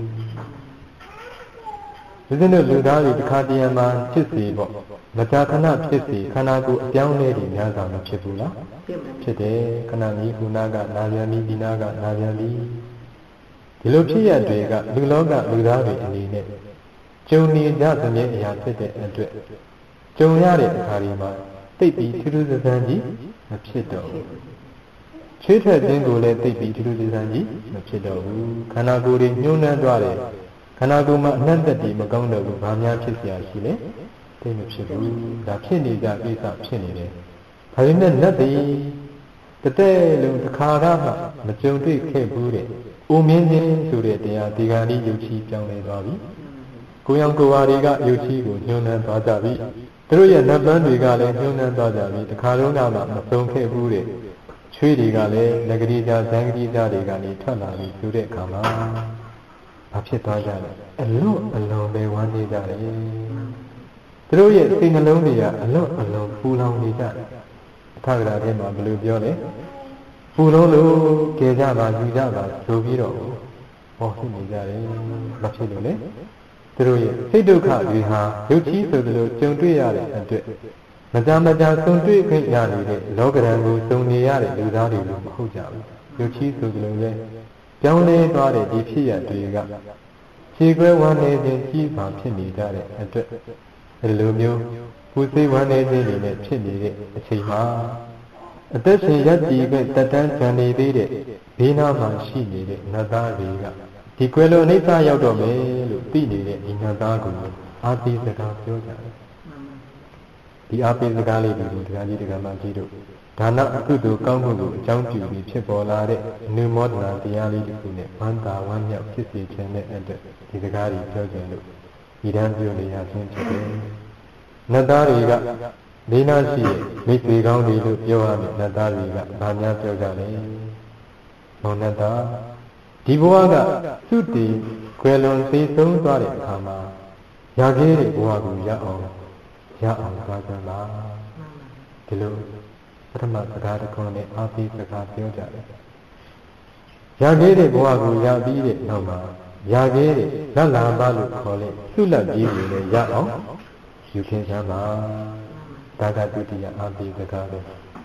ဒီစင်းတို့လူသားတွေတစ်ခါတည်းမှာဖြစ်စီပေါ့မကြာခဏဖြစ်စီခန္ဓာကိုယ်အပြောင်းလဲတွေများစွာမဖြစ်ဘူးလားဖြစ်တယ်ခဏမီခုနာကနာပြန်ပြီးဒီနာကနာပြန်ပြီးဒီလိုဖြစ်ရတွေကလူလောကလူသားတွေအနေနဲ့ကျုံနေကြသမျှအရာဖြစ်တဲ့အတွက်ကျုံရတဲ့အခါဒီမှာသိပြီးထူးထူးဆန်းဆန်းကြီးမဖြစ်တော့ဘူးချွေးထွက်ခြင်းကိုလည်းသိပြီးထူးထူးဆန်းဆန်းကြီးမဖြစ်တော့ဘူးခန္ဓာကိုယ်တွေညှိုးနှံသွားတယ်ခန္ဓာကိုယ်မှာအနှံ့သက်ပြီးမကောင်းတော့ဘူးဘာများဖြစ်เสียရှိလဲသိမဖြစ်ဘူးဒါဖြစ်နေကြကိစ္စဖြစ်နေတယ်ဒါပေမဲ့လက်သည်တတဲ့လုံးတစ်ခါကမှမကြုံတွေ့ခဲ့ဘူးတဲ့အိုမင်းခြင်းဆိုတဲ့တရားဒီကနေ့ယုတ်ချီပြောင်းလဲသွားပြီကိုယ်ရောင်ကိုယ်ဝါတွေကယုတ်ချီကိုညှိုးနှံသွားကြပြီသူတို့ရဲ့နတ်ပန်းတွေကလည်းညှိုးနှံသွားကြပြီတစ်ခါလုံးကမှမဆုံးခဲ့ဘူးတဲ့ချွေးတွေကလည်းလက်ကလေးကြားဇန်ကလေးကြားတွေကနေထွက်လာပြီးဆိုတဲ့အခါမှာဘာဖြစ်သွားကြလဲအလွတ်အလွန်ပဲဝမ်းနေကြတယ်သူတို့ရဲ့စိတ်နှလုံးတွေကအလွတ်အလွန်ပူလောင်နေကြတယ်အခါကရာထဲမှာဘယ်လိုပြောလဲပူလုံးလို့ကြဲကြပါယူကြပါဆိုပြီးတော့ဟောဖြစ်နေကြတယ်ဘာဖြစ်လို့လဲသူတို့ရဲ့စိတ်ဒုက္ခတွေဟာရုပ်ချီးဆိုသလိုကြုံတွေ့ရတဲ့အတွက်မကြမကြာဆုံတွေ့ခွင့်ရနေတဲ့လောကဓာတ်ကိုစုံနေရတဲ့လူသားတွေလို့မဟုတ်ကြဘူးရုပ်ချီးဆိုသလိုပဲပြောင်းလဲသွားတဲ့ဒီဖြစ်ရတွေကခြေခွဲဝမ်းနေခြင်းကြီးစွာဖြစ်နေကြတဲ့အတွက်ဒီလိုမျိုးပူစိတ်ဝမ်းနေခြင်းတွေနဲ့ဖြစ်နေတဲ့အချိန်မှာအသက်ရှင်ရပ်တည်ခွင့်တတန်းကြံနေသေးတဲ့ဘေးနားမှာရှိနေတဲ့နတ်သားတွေကဒီကွယ်လွန်အိဋ္ဌရောက်တော့မယ်လို့သိနေတဲ့ဒီနတ်သားကိုအာပိစကားပြောကြတယ်ဒီအာပိစကားလေးတွေကိုတရားကြီးတရားမကြီးတို့ဒါနအကုသိုလ်ကောင်းမှုကိုအကြောင်းပြုပြီးဖြစ်ပေါ်လာတဲ့အနုမောဒနာတရားလေးတွေနဲ့ဝမ်းသာဝမ်းမြောက်ဖြစ်စေခြင်းနဲ့အတွက်ဒီစကားတွေပြောကြလို့ဒီတန်းပြောနေရခြင်းဖြစ်တယ်နတ်သားတွေကလေးနာရှိရဲ့မိတ်ဆွေကောင်းတွေလို့ပြောရမယ်နတ်သားတွေကဗာများပြောကြတယ်မောင်နတ်သားဒီဘဝကသုတေကွယ်လွန်သိဆုံးသွားတဲ့အခါမှာရခဲ့တဲ့ဘဝကိုရအောင်ရအောင်သွားကြပါဒီလိုပထမစကားတစ်ခုနဲ့အာပိစကားပြောကြတယ်ရခဲ့တဲ့ဘဝကိုရပြီးတဲ့နောက်မှာရခဲ့တဲ့လက်လာပါလို့ခေါ်တဲ့သုလတ်ကြီးတွေလည်းရအောင်ယူခင်ချမ်းပါဒါကဒုတိယအာပိစကားပဲ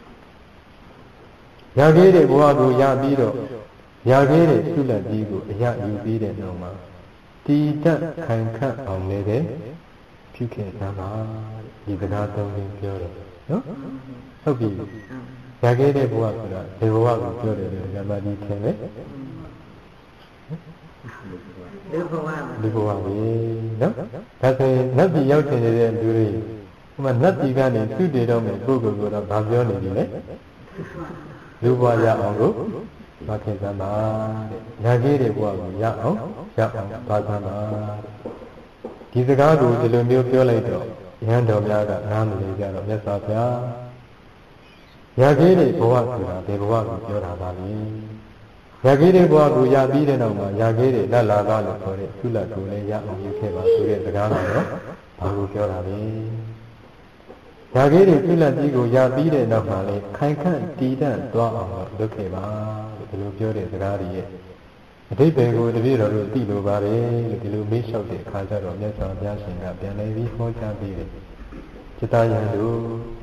ရခဲ့တဲ့ဘဝကိုရပြီးတော့ရခဲ့တဲ့သုလတ်ကြီးကိုအရယူပြီးတဲ့နောက်မှာတည်တတ်ခံခန့်အောင်လည်းတဲ့ပြုခင်ချမ်းပါဒီစကားသုံးရင်ပြောတယ်နော်ဟုတ်ပြီရခဲ့တဲ့ဘဝဆိုတာဒီဘဝကိုပြောတယ်လို့ဓမ္မကြီးထင်တယ်ဒီဘဝဒီဘဝပဲနော်ဒါဆိုရင်နတ်ပြည်ရောက်ချင်နေတဲ့လူတွေဟိုမှာနတ်ပြည်ကနေသုတေတော့မယ်ပုဂ္ဂိုလ်ကတော့ဘာပြောနေပြီလဲလူဘဝရအောင်ကိုမခင်သမ်းပါတဲ့ရခဲ့တဲ့ဘဝကိုရအောင်ရအောင်ပါသမ်းပါဒီစကားကိုဒီလိုမျိုးပြောလိုက်တော့ရဟန်းတော်များကနားမလည်ကြတော့မြတ်စွာဘုရားရခဲ့တဲ့ဘဝဆိုတာဒီဘဝကိုပြောတာပါလေရခဲ့တဲ့ဘဝကိုရပြီးတဲ့နောက်မှာရခဲ့တဲ့လက်လာကားလို့ခေါ်တဲ့သုလတ်ကိုလည်းရအောင်ယူခဲ့ပါဆိုတဲ့စကားကတော့ဘာကိုပြောတာလဲရခဲ့တဲ့သုလတ်ကြီးကိုရပြီးတဲ့နောက်မှာလည်းခိုင်ခန့်တည်တံ့သွားအောင်လုပ်ခဲ့ပါဒီလိုပြောတဲ့စကားတွေရဲ့အတိတ်ပဲကိုတပည့်တော်တို့သိလိုပါတယ်လို့ဒီလိုမေးလျှောက်တဲ့အခါကျတော့မြတ်စွာဘုရားရှင်ကပြန်လဲပြီးဟောကြားပေးတယ်จิตယံတို့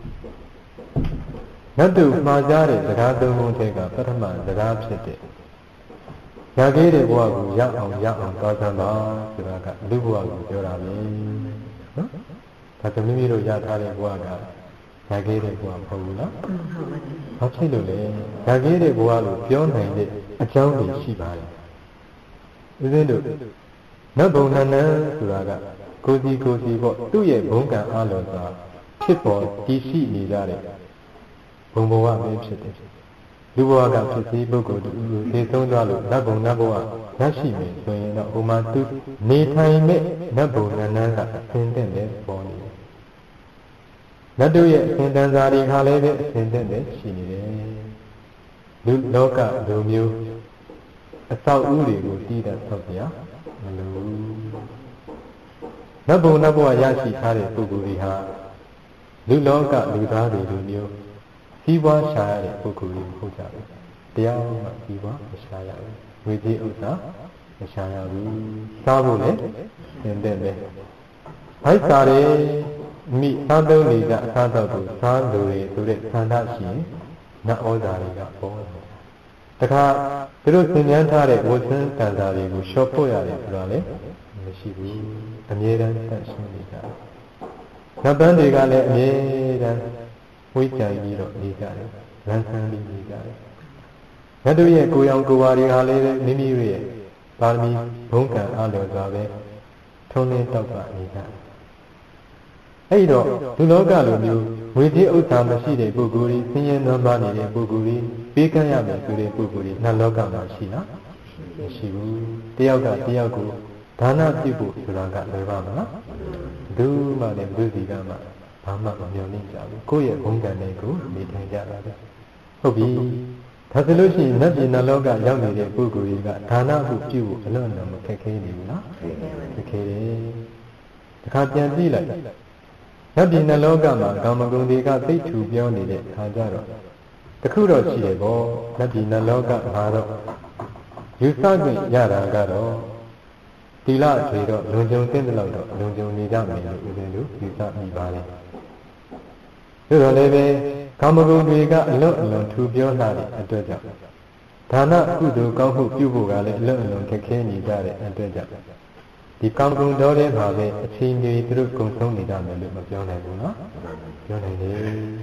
နတ်တို့မှားကြတဲ့စကားသုံးခုထဲကပထမစကားဖြစ်တဲ့ရခဲ့တဲ့ဘဝကိုရအောင်ရအောင်သွားစမ်းပါဆိုတာကလူဘဝကိုပြောတာပဲနော်ဒါဆိုမိမိတို့ရထားတဲ့ဘဝကရခဲ့တဲ့ဘဝမဟုတ်ဘူးနော်ဘာဖြစ်လို့လဲရခဲ့တဲ့ဘဝလို့ပြောနိုင်တဲ့အကြောင်းတွေရှိပါတယ်ဦးဇင်းတို့နတ်ဘုံနန္နဆိုတာကကိုစီကိုစီပေါ့သူ့ရဲ့ဘုံကံအားလုံးသာဖြစ်ပေါ်တည်ရှိနေကြတဲ့ဘုံဘဝပဲဖြစ်တယ်လူဘဝကဖြစ်ပြီးပုဂ္ဂိုလ်တူနေဆုံးသွားလို့နတ်ဘုံနတ်ဘဝရရှိမယ်ဆိုရင်တော့ဟိုမှာသူနေထိုင်မဲ့နတ်ဘုံနန္နကအစဉ်တင့်တဲ့ပေါ်နေတယ်နတ်တို့ရဲ့အစဉ်တန်စာတွေခါလည်းပဲအစဉ်တင့်တဲ့ရှိနေတယ်လူလောကလူမျိုးအဆောက်အဦတွေကိုတည်တဲ့ဆောက်ပြမလို့နတ်ဘုံနတ်ဘဝရရှိထားတဲ့ပုဂ္ဂိုလ်တွေဟာလူလောကလူသားတွေလူမျိုးစီးပွားရှာရတဲ့ပုဂ္ဂိုလ်တွေဟုတ်ကြတယ်တရားမှစီးပွားမရှာရဘူးဝိသေဥစ္စာမရှာရဘူးစားဖို့လည်းသင်တဲ့ပဲဟိုက်စားတယ်မိစားသုံးနေကြအစားတော့ကိုစားလို့ရဆိုတဲ့ဆန္ဒရှိရင်နတ်ဩဇာတွေကပေါ်တယ်တခါသူတို့သင်ញ្ញမ်းထားတဲ့ဝတ်ဆင်းတန်စာတွေကိုလျှော့ဖို့ရတယ်ဆိုတာလေမရှိဘူးအမြဲတမ်းသက်ရှင်နေကြတယ်နတ်ပန်းတွေကလည်းအမြဲတမ်းဝိကြိုင်ပြီးတော့နေကြတယ်လမ်းဆန်းပြီးနေကြတယ်နတ်တို့ရဲ့ကိုယ်ရောင်ကိုယ်ဝါတွေကလည်းမိမိတို့ရဲ့ပါရမီဘုံကံအားလျော်စွာပဲထုံးလင်းတောက်ပနေကြတယ်အဲ့တော့လူလောကလိုမျိုးဝိသေဥစ္စာမရှိတဲ့ပုဂ္ဂိုလ်ကြီးဆင်းရဲနွမ်းပါနေတဲ့ပုဂ္ဂိုလ်ကြီးပေးကမ်းရမယ်ဆိုတဲ့ပုဂ္ဂိုလ်ကြီးနတ်လောကမှာရှိလားမရှိဘူးတယောက်ကတယောက်ကိုဒါနပြုဖို့ဆိုတာကလွယ်ပါမလားဘူးမှလည်းဘုရားကမှဘာမှမမျှော်လင့်ကြဘူးကိုယ့်ရဲ့ဘုံကံတွေကိုနေထိုင်ကြတာပဲဟုတ်ပြီဒါဆိုလို့ရှိရင်နတ်ပြည်နတ်လောကရောက်နေတဲ့ပုဂ္ဂိုလ်ကြီးကဒါနမှုပြုဖို့အလွန်အလွန်မခက်ခဲနေဘူးလားခက်ခဲတယ်တခါပြန်ကြည့်လိုက်နတ်ပြည်နတ်လောကမှာကာမဂုဏ်တွေကသိထူပြောနေတဲ့အခါကျတော့တခုတော့ရှိတယ်ပေါ့နတ်ပြည်နတ်လောကမှာတော့ယူဆခွင့်ရတာကတော့တိလတွေတော့လုံခြုံတဲ့လောက်တော့လုံခြုံနေကြမယ်လို့ဦးဇင်းတို့ယူဆမိပါလေဒါတော့လည်းပဲကာမဂုဏ်တွေကအလွန်အလွန်ထူပြောလာတဲ့အတွက်ကြောင့်ဒါနကုသိုလ်ကောင်းမှုပြုဖို့ကလည်းအလွန်အလွန်ခက်ခဲနေကြတဲ့အတွက်ကြောင့်ဒီကာမဂုဏ်တော်တွေမှာပဲအချိန်ကြီးသူတို့ကုန်ဆုံးနေကြမယ်လို့မပြောနိုင်ဘူးနော်ပြောနိုင်တယ်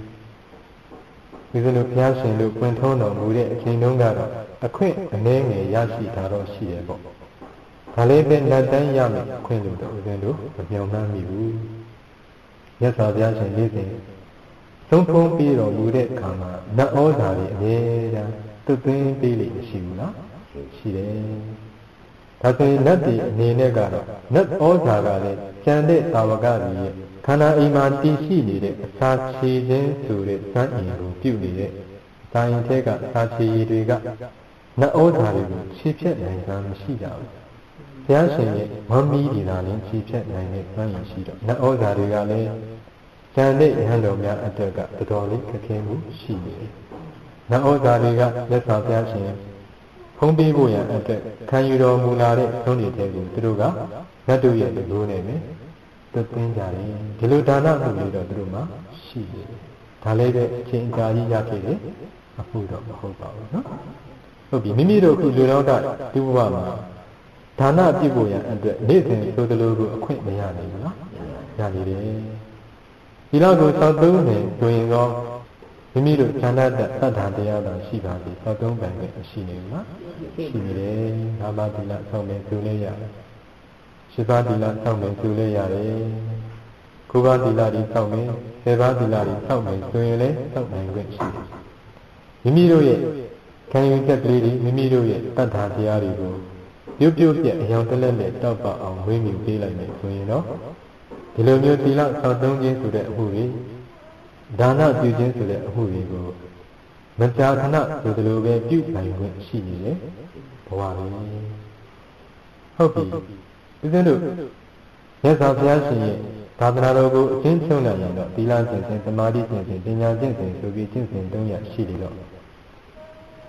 ဒီလိုဘုရားရှင်တို့ပွင့်ထုံးတော်မူတဲ့အချိန်တုန်းကတော့အခွင့်အနည်းငယ်ရရှိတာတော့ရှိတယ်ပေါ့ဒါလေးပဲလက်တန်းရမယ်အခွင့်လို့တော့ဦးဇင်းတို့မပြောင်းမှန်းမိဘူးမြတ်စွာဘုရားရှင်လေးစဉ်သုံးဖုံးပြီးတော်မူတဲ့အခါမှာနတ်ဩဇာတွေအမြဲတမ်းသွတ်သွင်းပေးလိမ့်မရှိဘူးလားရှိတယ်ဒါဆိုရင်နတ်တွေအနေနဲ့ကတော့နတ်ဩဇာကလည်းကျန်တဲ့သာဝကတွေရဲ့ခန္ဓာအိမ်မှာတည်ရှိနေတဲ့အစာချေခြင်းဆိုတဲ့စံအင်ကိုပြုနေတဲ့စာရင်ထဲကအစာချေရည်တွေကနတ်ဩဇာတွေကိုခြေဖြတ်နိုင်တာမရှိကြဘူးဘုရားရှင်ရဲ့ဝမ်းမီးဒီလာလည်းခြေဖြတ်နိုင်တဲ့စံရင်ရှိတော့နတ်ဩဇာတွေကလည်းကျန်တဲ့ယဟန်တော်များအတွက်ကတော်တော်လေးခက်ခဲမှုရှိနေတယ်နတ်ဩဇာတွေကလက်ဆောင်ဘုရားရှင်ဖုံးပေးဖို့ရန်အတွက်ခံယူတော်မူလာတဲ့သုံးတွေတဲ့ကိုသူတို့ကနတ်တို့ရဲ့လူမျိုးနဲ့ပဲသွတ်သွင်းကြတယ်ဒီလိုဒါနမှုတွေတော့သူတို့မှရှိတယ်ဒါလည်းပဲအချိန်ကြာကြီးရခဲ့တယ်အမှုတော့မဟုတ်ပါဘူးနော်ဟုတ်ပြီမိမိတို့အခုလူတော်ကဒီဘဝမှာဒါနပြုဖို့ရန်အတွက်နေ့စဉ်ဆိုသလိုကိုအခွင့်မရနိုင်ဘူးနော်ရနေတယ်ဒီလောက်ကိုသောက်သုံးနေဆိုရင်တော့မိမိတို့ဉာဏ်တတ်သတ္တတရားတော်ရှိပါပြီသောက်သုံးပိုင်နဲ့ရှိနေဘူးနော်ရှိနေတယ်ငါးပါးသီလဆောက်မယ်ဆိုလဲရတယ်ရှစ်ပါးသီလဆောက်မယ်ဆိုလဲရတယ်ကိုးပါးသီလတွေဆောက်မယ်ဆယ်ပါးသီလတွေဆောက်မယ်ဆိုရင်လည်းဆောက်နိုင်ခွင့်ရှိတယ်မိမိတို့ရဲ့ခံယူချက်ကလေးတွေမိမိတို့ရဲ့တတ္တတရားတွေကိုပြုတ်ပြုတ်ပြက်အယောင်တလက်နဲ့တောက်ပအောင်ဝေးမြူပေးလိုက်မယ်ဆိုရင်တော့ဒီလိုမျိုးသီလဆောက်သုံးခြင်းဆိုတဲ့အမှုတွေဒါနပြုခြင်းဆိုတဲ့အမှုတွေကိုမကြာခဏဆိုသလိုပဲပြုနိုင်ခွင့်ရှိနေတယ်ဘဝလေးဟုတ်ပြီဦးဇင်းတို့မြတ်စွာဘုရားရှင်ရဲ့သာသနာတော်ကိုအကျဉ်းချုပ်လိုက်ရင်တော့သီလကျင့်စဉ်သမာဓိကျင့်စဉ်ပညာကျင့်စဉ်ဆိုပြီးကျင့်စဉ်သုံးရပ်ရှိနေတော့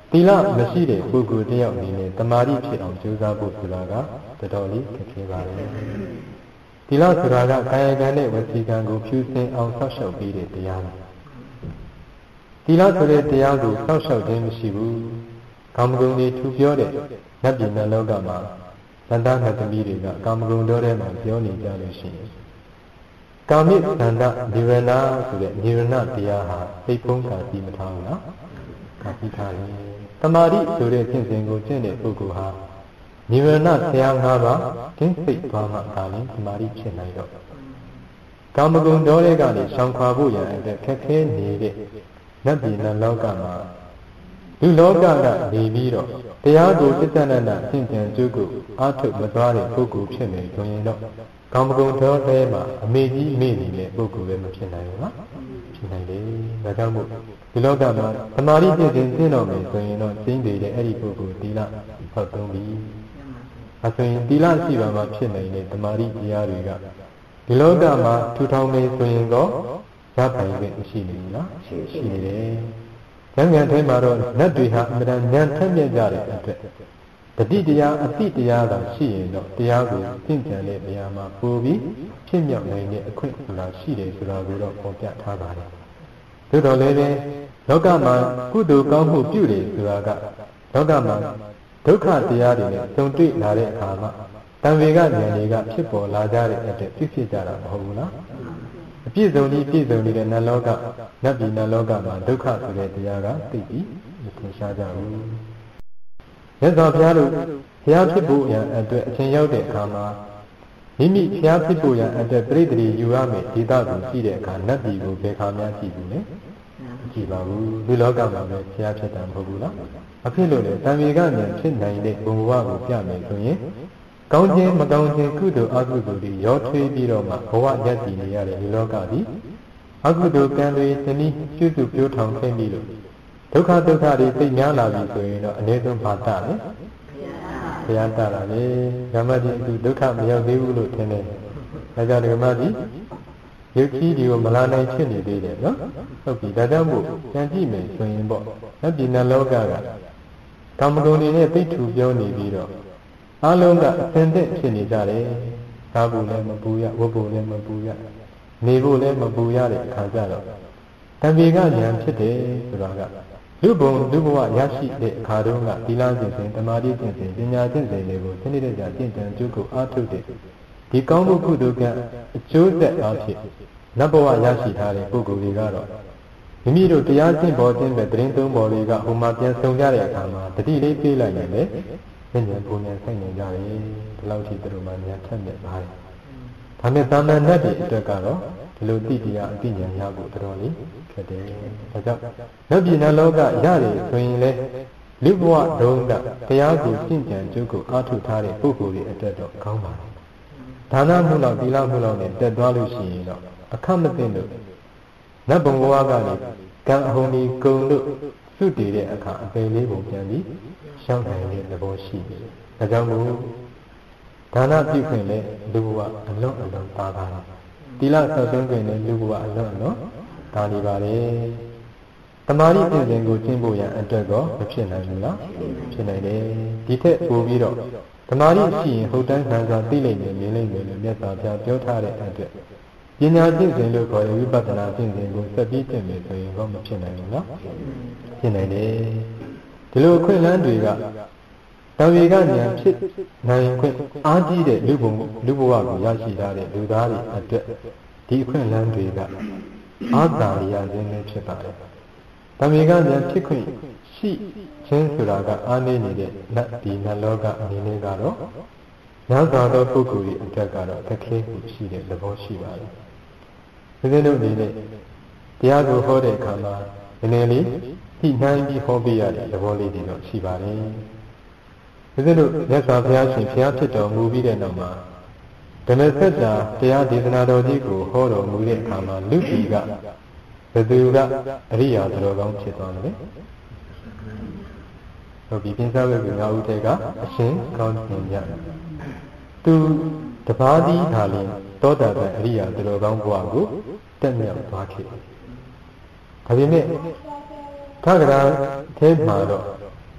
တီလမရှိတဲ့ပုဂ္ဂိုလ်တယောက်အနေနဲ့တမာတိဖြစ်အောင်ကြိုးစားဖို့ဆိုတာကတော်တော်လေးခက်ခဲပါလေတီလဆိုတာကကာယကံနဲ့ဝစီကံကိုဖြူစင်အောင်ဆောက်ရှောက်ပေးတဲ့တရားတီလဆိုတဲ့တရားကိုဆောက်ရှောက်ခြင်းမရှိဘူးကာမဂုဏ်တွေထူပြောတဲ့နတ်ပြည်နတ်လောကမှာတန်တာနတ်သမီးတွေကကာမဂုဏ်တော်ထဲမှာပြောနေကြလို့ရှိရင်ကာမိသန္တနိဗ္ဗာန်ဆိုတဲ့နိဗ္ဗာန်တရားဟာသိပုံးကာတိမထားဘူးလားကာတိထားတယ်တမာတိဆိုတဲ့ကျင့်စဉ်ကိုကျင့်တဲ့ပုဂ္ဂိုလ်ဟာနိဗ္ဗာန်တရား၅ပါးကျင့်သိသွားမှဒါလည်းတမာတိဖြစ်နိုင်တော့ကာမဂုဏ်တော်တွေကနေရှောင်ခွာဖို့ရန်အတွက်ခက်ခဲနေတဲ့နတ်ပြည်နတ်လောကမှာလူလောကကနေပြီးတော့တရားကိုစိတ်ဆန္ဒနဲ့သင်္ကြန်ကျုပ်ကိုအားထုတ်မသွားတဲ့ပုဂ္ဂိုလ်ဖြစ်နေဆိုရင်တော့ကာမဂုဏ်တော်ထဲမှာအမေကြီးမေ့နေတဲ့ပုဂ္ဂိုလ်ပဲမဖြစ်နိုင်ဘူးလားဖြစ်နိုင်တယ်ဒါကြောင့်မို့ဒီလောကမှာသမာဓိပြည့်စုံသိတော်မယ်ဆိုရင်တော့ကျင်းနေတဲ့အဲ့ဒီပုဂ္ဂိုလ်သီလဟောသုံးပြီအဲဆိုရင်သီလရှိပါမှဖြစ်နေတဲ့သမာဓိတရားတွေကဒီလောကမှာထူထောင်မယ်ဆိုရင်တော့ရပိုင်ခွင့်ရှိနေပြီလားရှိနေတယ်ဉာဏ်ဉာဏ်ထဲမှာတော့နတ်တွေဟာအမှန်တန်ဉာဏ်ထက်မြက်ကြတဲ့အတွက်တတိတရားအတိတရားသာရှိရင်တော့တရားကိုသင်္ကြန်တဲ့နေရာမှာပို့ပြီးဖြစ်မြောက်နိုင်တဲ့အခွင့်အရေးရှိတယ်ဆိုတာကိုတော့ပေါ်ပြထားပါတယ်သို့တော်လည်းပဲလောကမှာကုသိုလ်ကောင်းမှုပြုတယ်ဆိုတာကလောကမှာဒုက္ခတရားတွေနဲ့စုံတွေ့လာတဲ့အခါမှာတံဝေကဉာဏ်တွေကဖြစ်ပေါ်လာကြတဲ့အတွက်ဖြစ်ဖြစ်ကြတာမဟုတ်ဘူးလားအပြည့်စုံကြီးပြည့်စုံနေတဲ့နတ်လောကနတ်ပြည်နတ်လောကမှာဒုက္ခဆိုတဲ့တရားကသိပြီးမထင်ရှားကြဘူးမြတ်စွာဘုရားတို့ဘုရားဖြစ်ဖို့ရန်အတွက်အချိန်ရောက်တဲ့အခါမှာမိမိဘုရားဖြစ်ဖို့ရန်အတွက်ပြိတ္တိယူရမယ်ဒေသကိုရှိတဲ့အခါနတ်ပြည်ကိုဘယ်ခါမှကြည့်ဘူးလေကြည့်ပါဘူးဒီလောကမှာပဲဘုရားဖြစ်တာမဟုတ်ဘူးလားအဖြစ်လို့လေတံဝေကဉာဏ်ဖြစ်နိုင်တဲ့ဘုံဘဝကိုပြမယ်ဆိုရင်ကောင်းခြင်းမကောင်းခြင်းကုသိုလ်အကုသိုလ်တွေရောထွေးပြီးတော့မှဘဝရပ်တည်နေရတဲ့ဒီလောကသည်အကုသိုလ်ကံတွေသနည်းကျွတ်ကျွတ်ပြိုးထောင်ခဲ့ပြီးလို့ဒုက္ခဒုက္ခတွေသိများလာပြီဆိုရင်တော့အနည်းဆုံးပါတာလေဘုရားတာတာလေဓမ္မကြီးသူဒုက္ခမရောက်သေးဘူးလို့ထင်တယ်ဒါကြောင့်ဓမ္မကြီးရုပ်ကြီးတွေကိုမလာနိုင်ဖြစ်နေသေးတယ်နော်ဟုတ်ပြီဒါကြောင့်မို့ကြံကြည့်မယ်ဆိုရင်ပေါ့နတ်ပြည်နတ်လောကကကာမဂုဏ်တွေနဲ့သိထူပြောနေပြီးတော့အလုံးကအသင်သင့်ဖြစ်နေကြတယ်ကားဖို့လည်းမပူရဝတ်ဖို့လည်းမပူရနေဖို့လည်းမပူရတဲ့အခါကျတော့တံဝေကဉာဏ်ဖြစ်တယ်ဆိုတာကလူဘုံလူဘဝရရှိတဲ့အခါတုန်းကသီလကျင့်စဉ်၊သမာဓိကျင့်စဉ်၊ပညာကျင့်စဉ်တွေကိုစနစ်တကျကျင့်ကြံကြိုးကိုအားထုတ်တဲ့ဒီကောင်းမှုကုသိုလ်ကအကျိုးဆက်အားဖြင့်နတ်ဘဝရရှိထားတဲ့ပုဂ္ဂိုလ်တွေကတော့မိမိတို့တရားကျင့်ပေါ်ခြင်းပဲတရင်သုံးပေါ်တွေကဟိုမှာပြန်ဆုံကြတဲ့အခါမှာတတိလေးပြေးလိုက်ရင်လည်းဉာဏ်ပုံဉာဏ်ဆိုင်နေကြတယ်ဒီလောက်ထိသူတို့မှဉာဏ်ထက်မြက်ပါတယ်ဒါနဲ့သာမန်တတ်တဲ့အတွက်ကတော့ဒီလိုတိတရားအသိဉာဏ်ရဖို့တော်တော်လေးခက်တယ်ဒါကြောင့်နတ်ပြည်နတ်လောကရတယ်ဆိုရင်လေလူဘဝတုန်းကတရားကိုကျင့်ကြံကြိုးကိုအားထုတ်ထားတဲ့ပုဂ္ဂိုလ်တွေအတွက်တော့ကောင်းပါတယ်ဒါနမှုလောက်သီလမှုလောက်နဲ့တက်သွားလို့ရှိရင်တော့အခက်မသိလို့နတ်ဘုံဘဝကနေကံအဟုန်ဒီကုံလို့သုတည်တဲ့အခါအပင်လေးပုံပြန်ပြီးရှောင်းနိုင်တဲ့သဘောရှိတယ်ဒါကြောင့်မို့ဒါနပြုခွင့်နဲ့လူဘဝအလွန်အလွန်ပါပါတယ်သီလဆောက်ဆုံးခွင့်နဲ့လူဘဝအလွန်အလွန်ဒါနေပါတယ်တမာတိပြင်စဉ်ကိုကျင့်ဖို့ရန်အတွက်တော့မဖြစ်နိုင်ဘူးလားဖြစ်နိုင်တယ်ဒီထက်ပိုပြီးတော့တမာတိရှိရင်ဟုတ်တိုင်းခံစားသိလိမ့်မယ်မြင်လိမ့်မယ်လို့မြတ်စွာဘုရားပြောထားတဲ့အတွက်ပညာကျင့်စဉ်လို့ခေါ်တဲ့ဝိပဿနာကျင့်စဉ်ကိုဆက်ပြီးကျင့်မယ်ဆိုရင်တော့မဖြစ်နိုင်ဘူးလားဖြစ်နိုင်တယ်ဒီလိုအခွင့်အလမ်းတွေကတံဝေကဉာဏ်ဖြစ်နိုင်ခွင့်အားကြီးတဲ့လူဘုံလူဘဝကိုရရှိထားတဲ့လူသားတွေအတွက်ဒီအခွင့်အလမ်းတွေကအာသာရခြင်းနဲ့ဖြစ်ပါတယ်တံဝေကဉာဏ်ဖြစ်ခွင့်ရှိခြင်းဆိုတာကအားနည်းနေတဲ့နတ်ဒီနတ်လောကအနေနဲ့ကတော့ညသာသောပုဂ္ဂိုလ်ရဲ့အတွက်ကတော့တခဲမှုရှိတဲ့သဘောရှိပါတယ်ဒီလိုလိုအနေနဲ့တရားကိုဟောတဲ့အခါမှာနည်းနည်းလေးညှိနှိုင်းပြီးဟောပြရတဲ့သဘောလေးတွေတော့ရှိပါတယ်ဒီလိုမြတ်စွာဘုရားရှင်ဘုရားဖြစ်တော်မူပြီးတဲ့နောက်မှာဓမ္မစကြာတရားဒေသနာတော်ကြီးကိုဟောတော်မူတဲ့အခါမှာလူကြီးကဘယ်သူကအရိယာတော်ကောင်းဖြစ်သွားတယ်ဟုတ်ပြီပြင်စားဝိကငါးဦးထဲကအရှင်ကောင်းခြင်းရသူတပါးသီးဟာလင်တောတာပန်အရိယာတော်ကောင်းဘဝကိုတက်မြောက်သွားခဲ့ဒါပေမဲ့ခဂရာထဲမှာတော့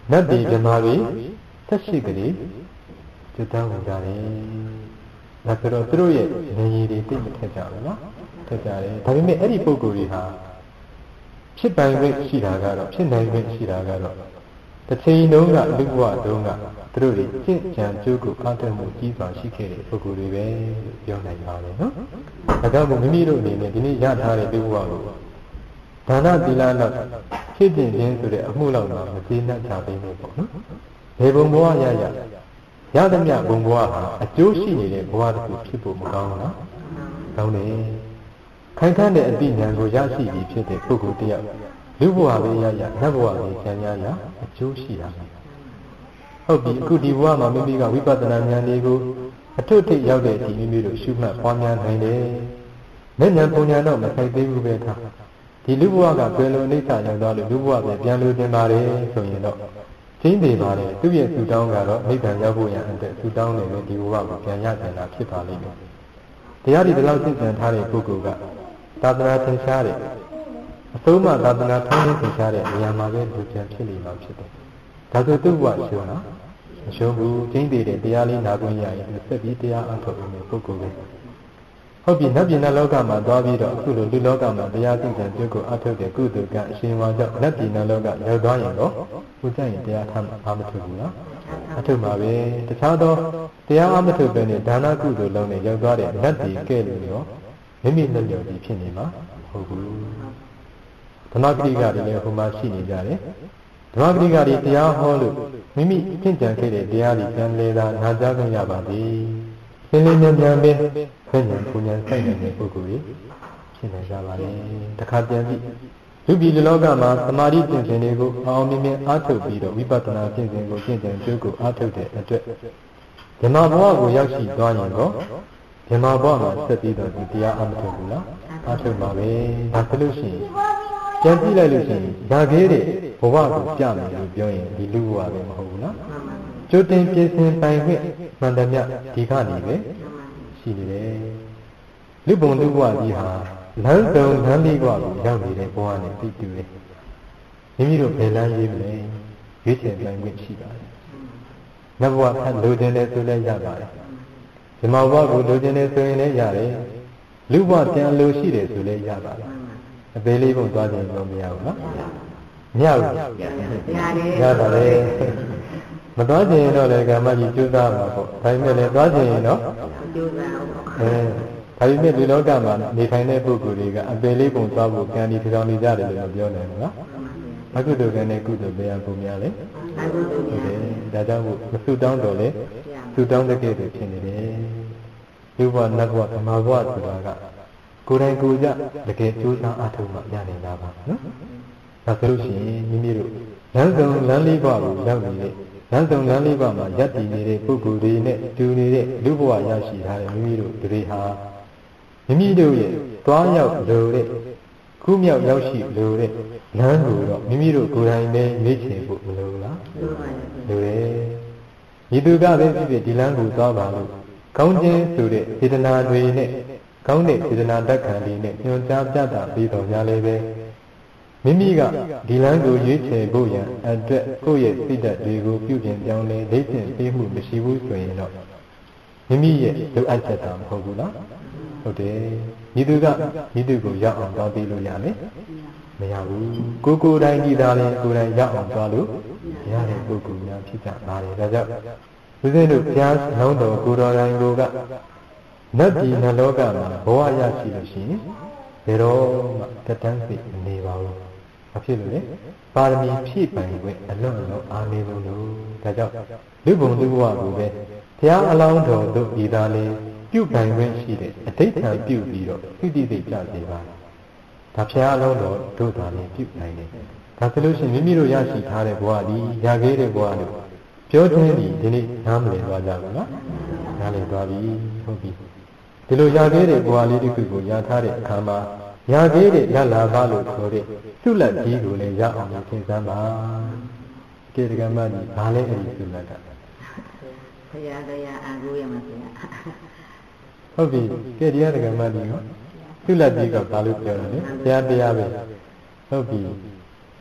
နတ်ပြည်မြမာတွေသက်ရှိကလေးကျွတ်တောင်းဝင်ကြတယ်ဒါဆိုတော့သူတို့ရဲ့နေရည်တွေသိမထက်ကြဘူးနော်ထက်ကြတယ်ဒါပေမဲ့အဲ့ဒီပုဂ္ဂိုလ်တွေဟာဖြစ်ပိုင်ခွင့်ရှိတာကတော့ဖြစ်နိုင်ခွင့်ရှိတာကတော့တစ်ချိန်လုံးကလူဘဝတုန်းကသူတို့တွေကျင့်ကြံကြိုးကိုအားထုတ်မှုကြီးစွာရှိခဲ့တဲ့ပုဂ္ဂိုလ်တွေပဲပြောနိုင်ပါတယ်နော်ဒါကြောင့်မို့မိမိတို့အနေနဲ့ဒီနေ့ရထားတဲ့လူဘဝကိုဒါနသီလလောက်ဖြစ်ခြင်းခြင်းဆိုတဲ့အမှုလောက်တော့မကျေနပ်ကြပေးဘူးပေါ့နော်ဘယ်ဘုံဘဝရရရသမျှဘုံဘဝဟာအကျိုးရှိနေတဲ့ဘဝတစ်ခုဖြစ်ဖို့မကောင်းဘူးနော်ကောင်းတယ်ခိုင်ခန့်တဲ့အသိဉာဏ်ကိုရရှိပြီးဖြစ်တဲ့ပုဂ္ဂိုလ်တယောက်လူဘဝပဲရရနတ်ဘဝပဲဉာဏ်ရရအကျိုးရှိတာဟုတ်ပြီအခုဒီဘဝမှာမိမိကဝိပဿနာဉာဏ်တွေကိုအထွတ်ထိပ်ရောက်တဲ့အချိန်မိမိတို့ရှုမှတ်ပွားများနိုင်တယ်။ဉာဏ်ပုံဉာဏ်တော့မဆိုင်သေးဘူးပဲထားဒီလူဘဝကဘယ်လိုအိဋ္ဌာရောက်သွားလို့လူဘဝပဲပြန်လို့တင်ပါတယ်ဆိုရင်တော့ချင်းသေးပါတယ်သူ့ရဲ့သူတောင်းကတော့အိဋ္ဌာရောက်ဖို့ရတဲ့သူတောင်းနေလို့ဒီဘဝကိုပြန်ရကြတာဖြစ်ပါလိမ့်မယ်။တရားဒီလောက်သိဉာဏ်ထားတဲ့ပုဂ္ဂိုလ်ကသာသနာသင်္ချားတဲ့အဆုံးမသာသနာထောင်းသင်္ချားတဲ့နေရာမှာပဲလူပြန်ဖြစ်နေမှာဖြစ်တယ်။ဒါဆိုသူ့ဘဝရှုံးနော်မရှုံးဘူးချင်းသေးတဲ့တရားလေးနာခွင့်ရရင်ဆက်ပြီးတရားအထုတ်နေပုဂ္ဂိုလ်ပဲဟုတ်ပြီနတ်ပြည်နတ်လောကမှာသွားပြီးတော့အခုလိုလူလောကမှာတရားသိဉာဏ်ပြုကိုအထုတ်တဲ့ကုသိုလ်ကအရှင်ဝါကြောင့်နတ်ပြည်နတ်လောကရောက်သွားရင်တော့ဘုရားရင်တရားထားမှာအာမထုတ်ဘူးနော်အထုတ်မှာပဲတခြားသောတရားအာမထုတ်ပဲနဲ့ဒါနကုသိုလ်လုံးနဲ့ရောက်သွားတဲ့နတ်ပြည်ကဲ့လို့ရောမိမိလက်လျော်ပြီးဖြစ်နေမှာဟုတ်ဘူးဓမ္မဂရိကတွေလည်းဟိုမှာရှိနေကြတယ်ဓမ္မဂရိကတွေတရားဟောလို့မိမိသင်ကြံခဲ့တဲ့တရားတွေပြန်လဲတာနာကြားခွင့်ရပါသည်သင်္လင်းဉာဏ်ဉာဏ်ပဲဆင့်ဉာဏ်ပူဉာဏ်ဆိုင်နေတဲ့ပုဂ္ဂိုလ်တွေဖြစ်နေကြပါလေတခါပြန်ပြီးလူပြည်လူလောကမှာသမာဓိကျင့်စဉ်တွေကိုအောင်မြင်မြင်အားထုတ်ပြီးတော့ဝိပဿနာကျင့်စဉ်ကိုကျင့်ကြံကြိုးကိုအားထုတ်တဲ့အတွက်ဓမ္မဘဝကိုရောက်ရှိသွားရင်တော့ဓမ္မဘဝမှာဆက်ပြီးတော့ဒီတရားအားမထုတ်ဘူးလားအားထုတ်ပါပဲဒါဆိုလို့ရှိရင်ပြန်ကြည့်လိုက်လို့ရှိရင်ဒါခဲ့တဲ့ဘဝကိုပြမယ်လို့ပြောရင်ဒီလူဘဝပဲမဟုတ်ဘူးနော်ကျိုးတင်ပြင်ဆင်ပိုင်ခွင့်မှန်တယ်မြဒီခါနေပဲရှိနေတယ်လူပုံလူဘဝကြီးဟာလမ်းစုံလမ်းလေးဘဝကိုရောက်နေတဲ့ဘဝနဲ့သိတူတယ်မိမိတို့ဘယ်လမ်းရေးမလဲရွေးချယ်ပိုင်ခွင့်ရှိပါတယ်နတ်ဘဝဖတ်လိုချင်တယ်ဆိုလည်းရပါတယ်ဓမ္မဘဝကိုလိုချင်တယ်ဆိုရင်လည်းရတယ်လူဘဝပြန်လိုရှိတယ်ဆိုလည်းရပါတယ်အသေးလေးပုံသွားခြင်းတော့မရဘူးနော်မရဘူးရပါတယ်မသွားခြင်းတော့လည်းကမ္မကြီးကျိုးစားမှာပေါ့ဒါပေမဲ့လည်းသွားခြင်းရင်တော့ကျိုးစားအဲဒါပေမဲ့ဒီလောကမှာနေထိုင်တဲ့ပုဂ္ဂိုလ်တွေကအပေလေးပုံသွားဖို့ကံဒီထောင်နေကြတယ်လို့ပြောနေတယ်နော်အကုသိုလ်ကံနဲ့ကုသိုလ်ပဲပုံများလေဟုတ်တယ်ဒါကြောင့်မို့မဆုတောင်းတော့လေဆုတောင်းတဲ့ကဲ့သို့ဖြစ်နေတယ်လူဘဝနတ်ဘဝဓမ္မဘဝဆိုတာကကိုယ်တိုင်ကိုယ်ကြတကယ်ကြိုးစားအားထုတ်မှရနေတာပါနော်ဒါဆိုလို့ရှိရင်မိမိတို့လမ်းစုံလမ်းလေးဘဝကိုရောက်နေတဲ့လမ်းစုံလမ်းလေးဘဝမှာယက်တည်နေတဲ့ပုဂ္ဂိုလ်တွေနဲ့တူနေတဲ့လူဘဝရရှိထားတဲ့မိမိတို့တွေဟာမိမိတို့ရဲ့တွားရောက်လိုတဲ့ခုမြောက်ရောက်ရှိလိုတဲ့လမ်းကိုတော့မိမိတို့ကိုယ်တိုင်ပဲရွေးချယ်ဖို့မလိုဘူးလားလိုတယ်ဒီသူကပဲဖြစ်ဖြစ်ဒီလမ်းကိုသွားပါလို့ကောင်းခြင်းဆိုတဲ့စေတနာတွေနဲ့ကောင်းတဲ့စေတနာဓာတ်ခံတွေနဲ့ညွှန်ကြားပြတာပြီးတော့များလည်းပဲမိမိကဒီလမ်းကိုရွေးချယ်ဖို့ရန်အတွက်ကိုယ့်ရဲ့စိတ်ဓာတ်တွေကိုပြုပြင်ပြောင်းလဲလေ့ကျင့်ပေးမှုမရှိဘူးဆိုရင်တော့မိမိရဲ့လိုအပ်ချက်တာမဟုတ်ဘူးလားဟုတ်တယ်ညီသူကညီသူကိုရောက်အောင်သွားပေးလို့ရမယ်မရဘူးကိုကိုယ်တိုင်ကြည်တာလဲကိုယ်တိုင်ရောက်အောင်သွားလို့ရတဲ့ပုဂ္ဂိုလ်များဖြစ်ကြပါတယ်ဒါကြောင့်ဦးဇင်းတို့ဘုရားနှောင်းတော်ကိုတော်တိုင်ကိုကနတ်ပြည်နတ်လောကမှာဘဝရရှိလို့ရှိရင်ဘယ်တော့မှတတန်းစိတ်မနေပါဘူးမဖြစ်လို့လေပါရမီဖြည့်ပိုင်ခွင့်အလွန်အလွန်အားနည်းလို့ဒါကြောင့်လူဘုံလူဘဝကိုပဲဘုရားအလောင်းတော်တို့ဤသားလေးပြုပိုင်ခွင့်ရှိတဲ့အဋ္ဌံပြုပြီးတော့သိသိသိကြစေပါဒါဘုရားအလောင်းတော်တို့သားလေးပြုနိုင်တယ်ဒါဆိုလို့ရှိရင်မိမိတို့ရရှိထားတဲ့ဘဝဒီရခဲ့တဲ့ဘဝလို့ပြောခြင်းဒီဒီနေ့နားမလည်သွားကြဘူးနော်နားလည်သွားပြီဟုတ်ပြီဒီလိုရခဲ့တဲ့ဘဝလေးတစ်ခုကိုရထားတဲ့အခါမှာရခဲ့တဲ့ရလာပါလို့ဆိုတဲ့သုလတ်ကြီးကိုလည်းရအောင်သင်စမ်းပါကေတကမကြီးဘာလဲအဲ့ဒီသုလတ်ကဘုရားတရားအာကိုရမှာဘုရားဟုတ်ပြီကေတရားတကမကြီးရောသုလတ်ကြီးကဘာလို့ပြောလဲဘုရားတရားပဲဟုတ်ပြီ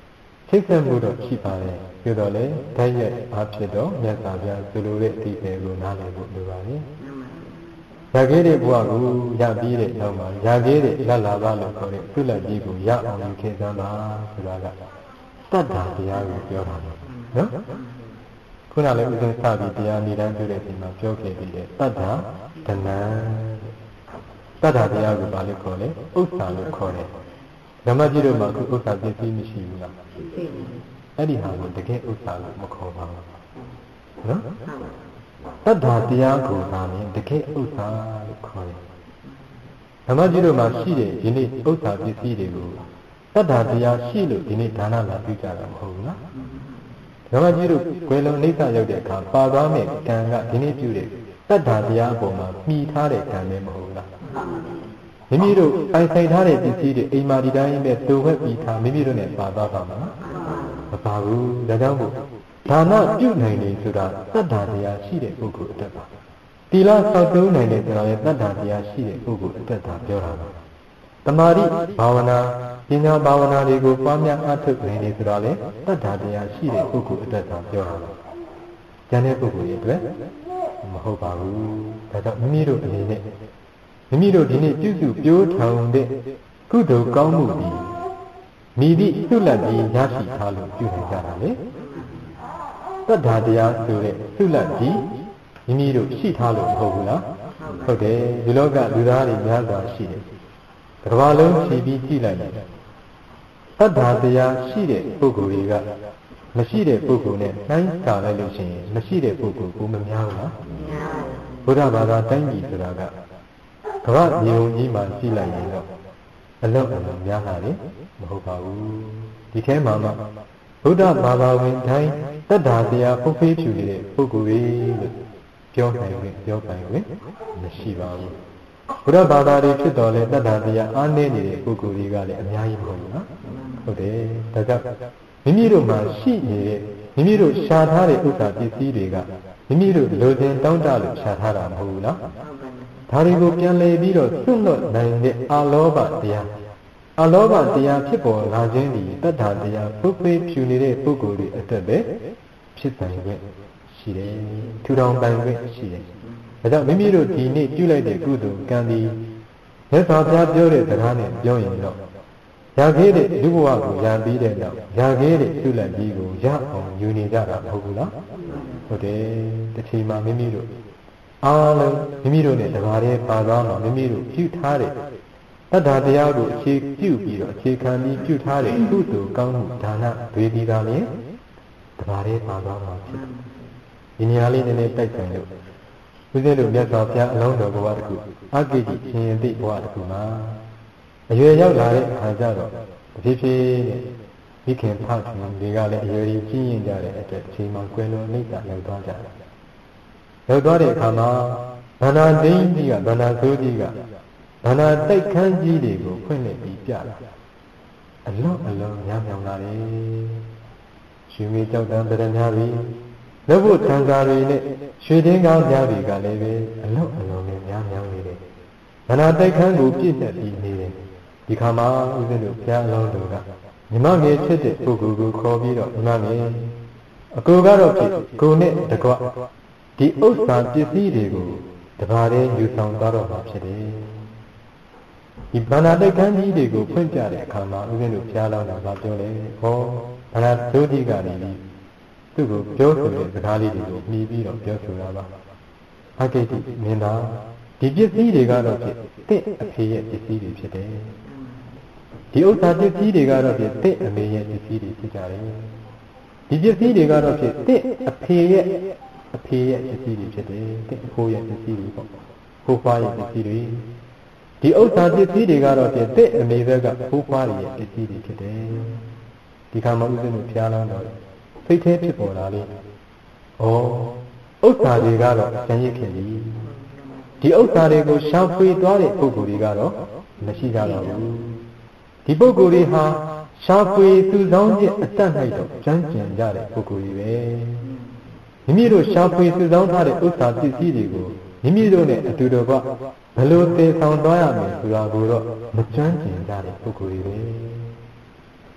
ချိတ်ဆက်မှုတော့ရှိပါတယ်ပြောတော့လေတိုက်ရိုက်အားဖြစ်တော့မြတ်စွာဘုရားဆိုလိုတဲ့အတိအကျကိုနားလည်ဖို့လိုပါလေရခဲ့တဲ့ဘဝကိုရပြီးတဲ့နောက်မှာရခဲ့တဲ့လလာပါလို့ခေါ်တဲ့သုလကြီးကိုရအောင်ယူခဲ့သမ်းပါဆိုတာကတတ္တာတရားကိုပြောတာနော်ခုနလည်းဥစဉ်စပြီးတရားနေတိုင်းပြောတဲ့ဒီမှာပြောခဲ့ပြီးတဲ့တတ္တာဒနံတတ္တာတရားကိုဘာလို့ခေါ်လဲဥစ္စာလို့ခေါ်တယ်ဓမ္မကြီးတို့မှာအခုဥစ္စာပစ္စည်းမရှိဘူးလားအဲ့ဒီဟာကိုတကယ်ဥစ္စာလို့မခေါ်ပါဘူးနော်တတ္တာတရားကိုသာရင်တကယ်ဥစ္စာလို့ခေါ်တယ်ဓမ္မကြီးတို့မှာရှိတဲ့ဒီနေ့ဥစ္စာပစ္စည်းတွေကိုတတ္တာတရားရှိလို့ဒီနေ့ဒါနလာပြုကြတာမဟုတ်ဘူးလားဓမ္မကြီးတို့ဘယ်လိုအိဋ္ဌရောက်တဲ့အခါပါသွားမဲ့ကံကဒီနေ့ပြုတဲ့တတ္တာတရားအပေါ်မှာမှီထားတဲ့ကံလည်းမဟုတ်ဘူးလားမိမိတို့ပိုင်ဆိုင်ထားတဲ့ပစ္စည်းတွေအိမ်မှာဒီတိုင်းပဲတူဝက်ပြီးထားမိမိတို့နဲ့ပါသွားပါမှာမပါဘူးဒါကြောင့်မို့ဒါနပြုနိုင်တယ်ဆိုတာတတ္တာတရားရှိတဲ့ပုဂ္ဂိုလ်အတွက်ပါတီလစောက်တုံးနိုင်တယ်ဆိုတာလည်းတတ္တာတရားရှိတဲ့ပုဂ္ဂိုလ်အတွက်သာပြောတာပါတမာတိဘာဝနာပညာဘာဝနာတွေကိုပွားများအားထုတ်နိုင်တယ်ဆိုတာလည်းတတ္တာတရားရှိတဲ့ပုဂ္ဂိုလ်အတွက်သာပြောတာပါကျန်တဲ့ပုဂ္ဂိုလ်ရဲ့အတွက်မဟုတ်ပါဘူးဒါကြောင့်မိမိတို့အနေနဲ့မိမိတို့ဒီနေ့ပြုစုပြိုးထောင်တဲ့ကုသိုလ်ကောင်းမှုဒီမိသည့်သုလတ်ကြီးရရှိထားလို့ပြုနိုင်ကြတာလေတတ္တာတရားဆိုတဲ့သုလတ်ကြီးမိမိတို့ရှိထားလို့မဟုတ်ဘူးလားဟုတ်တယ်ဒီလောကလူသားတွေများစွာရှိတယ်တစ်ကမ္ဘာလုံးဖြည့်ပြီးကြည့်လိုက်တယ်တတ္တာတရားရှိတဲ့ပုဂ္ဂိုလ်တွေကမရှိတဲ့ပုဂ္ဂိုလ်နဲ့နှိုင်းစာလိုက်လို့ရှိရင်မရှိတဲ့ပုဂ္ဂိုလ်ကိုမများဘူးလားဘုရားဘာသာတိုင်းပြည်ဆိုတာကကမ္ဘာမြေုံကြီးမှာကြည့်လိုက်ရင်တော့အလုံးအလုံးများလာတယ်မဟုတ်ပါဘူးဒီထဲမှာမှဘုရားဘာသာဝင်တိုင်းတတ္တာတရားပုဖေးဖြူနေတဲ့ပုဂ္ဂိုလ်တွေလို့ပြောနိုင်ဝင်ပြောပိုင်ဝင်မရှိပါဘူးဘုရားဘာသာတွေဖြစ်တော်လဲတတ္တာတရားအားနည်းနေတဲ့ပုဂ္ဂိုလ်တွေကလည်းအများကြီးမဟုတ်ဘူးနော်ဟုတ်တယ်ဒါကြောင့်မိမိတို့မှာရှိနေတဲ့မိမိတို့ရှာထားတဲ့ဥစ္စာပစ္စည်းတွေကမိမိတို့လိုချင်တောင်းတလို့ရှာထားတာမဟုတ်ဘူးလားဒါတွေကိုပြန်လည်ပြီးတော့စွန့်လွတ်နိုင်တဲ့အာလောဘတရားအာလောဘတရားဖြစ်ပေါ်လာခြင်းဒီတတ္ထာတရားပုပ္ပေဖြူနေတဲ့ပုဂ္ဂိုလ်တွေအတွက်ပဲဖြစ်ဆိုင်ခွင့်ရှိတယ်ထူထောင်ပိုင်ခွင့်ရှိတယ်ဒါကြောင့်မိမိတို့ဒီနေ့ပြုလိုက်တဲ့ကုသိုလ်ကံဒီမြတ်စွာဘုရားပြောတဲ့စကားနဲ့ပြောရင်တော့ရခဲ့တဲ့လူဘဝကိုရပြီးတဲ့နောက်ရခဲ့တဲ့သုလတ်ကြီးကိုရအောင်ယူနေကြတာမဟုတ်ဘူးလားဟုတ်တယ်တစ်ချိန်မှာမိမိတို့အားလုံးမိမိတို့နဲ့တဘာတည်းပါသွားမှာမိမိတို့ပြုထားတဲ့တတ္တာတရားကိုအခြေပြုပြီးတော့အခြေခံပြီးပြုထားတဲ့ကုသိုလ်ကောင်းမှုဒါနတွေဒီကလည်းတဘာတည်းပါသွားမှာဖြစ်တယ်ဒီနေရာလေးနည်းနည်းတိုက်ဆိုင်လို့ဦးဇင်းတို့မြတ်စွာဘုရားအလုံးတော်ဘဝတစ်ခုအကိတိရှင်ယတိဘဝတစ်ခုမှာအရွယ်ရောက်လာတဲ့အခါကျတော့တဖြည်းဖြည်းနဲ့မိခင်ဖခင်တွေကလည်းအရွယ်ကြီးကြီးရင်ကြတဲ့အတွက်အချိန်မှကွယ်လွန်နှိမ့်တာရောက်သွားကြတယ်ရောက်သွားတဲ့အခါမှာဗန္နာဒိန်းကြီးကဗန္နာဆိုးကြီးကဗန္နာတိုက်ခန်းကြီးတွေကိုဖွင့်လှစ်ပြီးပြတာအလုံးအလုံးညံ့ညောင်လာတယ်ရှင်မေကြောက်တန်းပရဏာတွေလက်ဖို့ထံစာတွေနဲ့ရွှေတင်းကားများတွေကလည်းပဲအလုံးအလုံးနဲ့ညံ့ညောင်နေတယ်ဗန္နာတိုက်ခန်းကိုပြည့်ညက်ပြီးနေတယ်ဒီခါမှာဦးဇင်းတို့ဘုရားအလောင်းတော်ကညီမငယ်ဖြစ်တဲ့ပုဂ္ဂိုလ်ကိုခေါ်ပြီးတော့ညီမငယ်အကိုကတော့ဖြစ်ကိုနဲ့တကွဒီဥစ္စာပစ္စည်းတွေကိုတပါးတည်းယူဆောင်သွားတော့မှာဖြစ်တယ်ဒီဗန္နာတိုက်ခန်းကြီးတွေကိုဖွင့်ပြတဲ့အခါမှာဦးဇင်းတို့ဘုရားလောင်းတော်ကပြောတယ်ဟောဗန္နာဒုတိကနေသူ့ကိုပြောဆိုတဲ့စကားလေးတွေကိုနှီးပြီးတော့ပြောဆိုတာပါအဂိတိမင်းသားဒီပစ္စည်းတွေကတော့ဖြစ်တဲ့အဖေရဲ့ပစ္စည်းတွေဖြစ်တယ်ဒီဥစ္စာပစ္စည်းတွေကတော့ဖြစ်တဲ့အမေရဲ့ပစ္စည်းတွေဖြစ်ကြတယ်ဒီပစ္စည်းတွေကတော့ဖြစ်တဲ့အဖေရဲ့အဖေရဲ့ပစ္စည်းတွေဖြစ်တယ်တဲ့အဖိုးရဲ့ပစ္စည်းတွေပေါ့ဖိုးဖွားရဲ့ပစ္စည်းတွေဒီဥစ္စာပစ္စည်းတွေကတော့ဖြစ်တဲ့အမေဘက်ကဖိုးဖွားရဲ့ပစ္စည်းတွေဖြစ်တယ်ဒီခါမှဦးဇင်းတို့ဖျားလောင်းတော့စိတ်ထဲဖြစ်ပေါ်လာလေဩဥစ္စာတွေကတော့ကျန်ရစ်ခင်ပြီဒီဥစ္စာတွေကိုရှောင်ဖွေသွားတဲ့ပုဂ္ဂိုလ်တွေကတော့မရှိကြတော့ဘူးဒီပုဂ္ဂိုလ်တွေဟာရှားဖွေသူဆောင်ခြင်းအတတ်၌တော့ကျမ်းကျင်ကြတဲ့ပုဂ္ဂိုလ်တွေပဲမိမိတို့ရှားဖွေသူဆောင်ထားတဲ့ဥစ္စာပစ္စည်းတွေကိုမိမိတို့နဲ့အတူတကွဘယ်လိုတည်ဆောင်သွားရမလဲဆိုတာကိုတော့မကျမ်းကျင်ကြတဲ့ပုဂ္ဂိုလ်တွေပဲ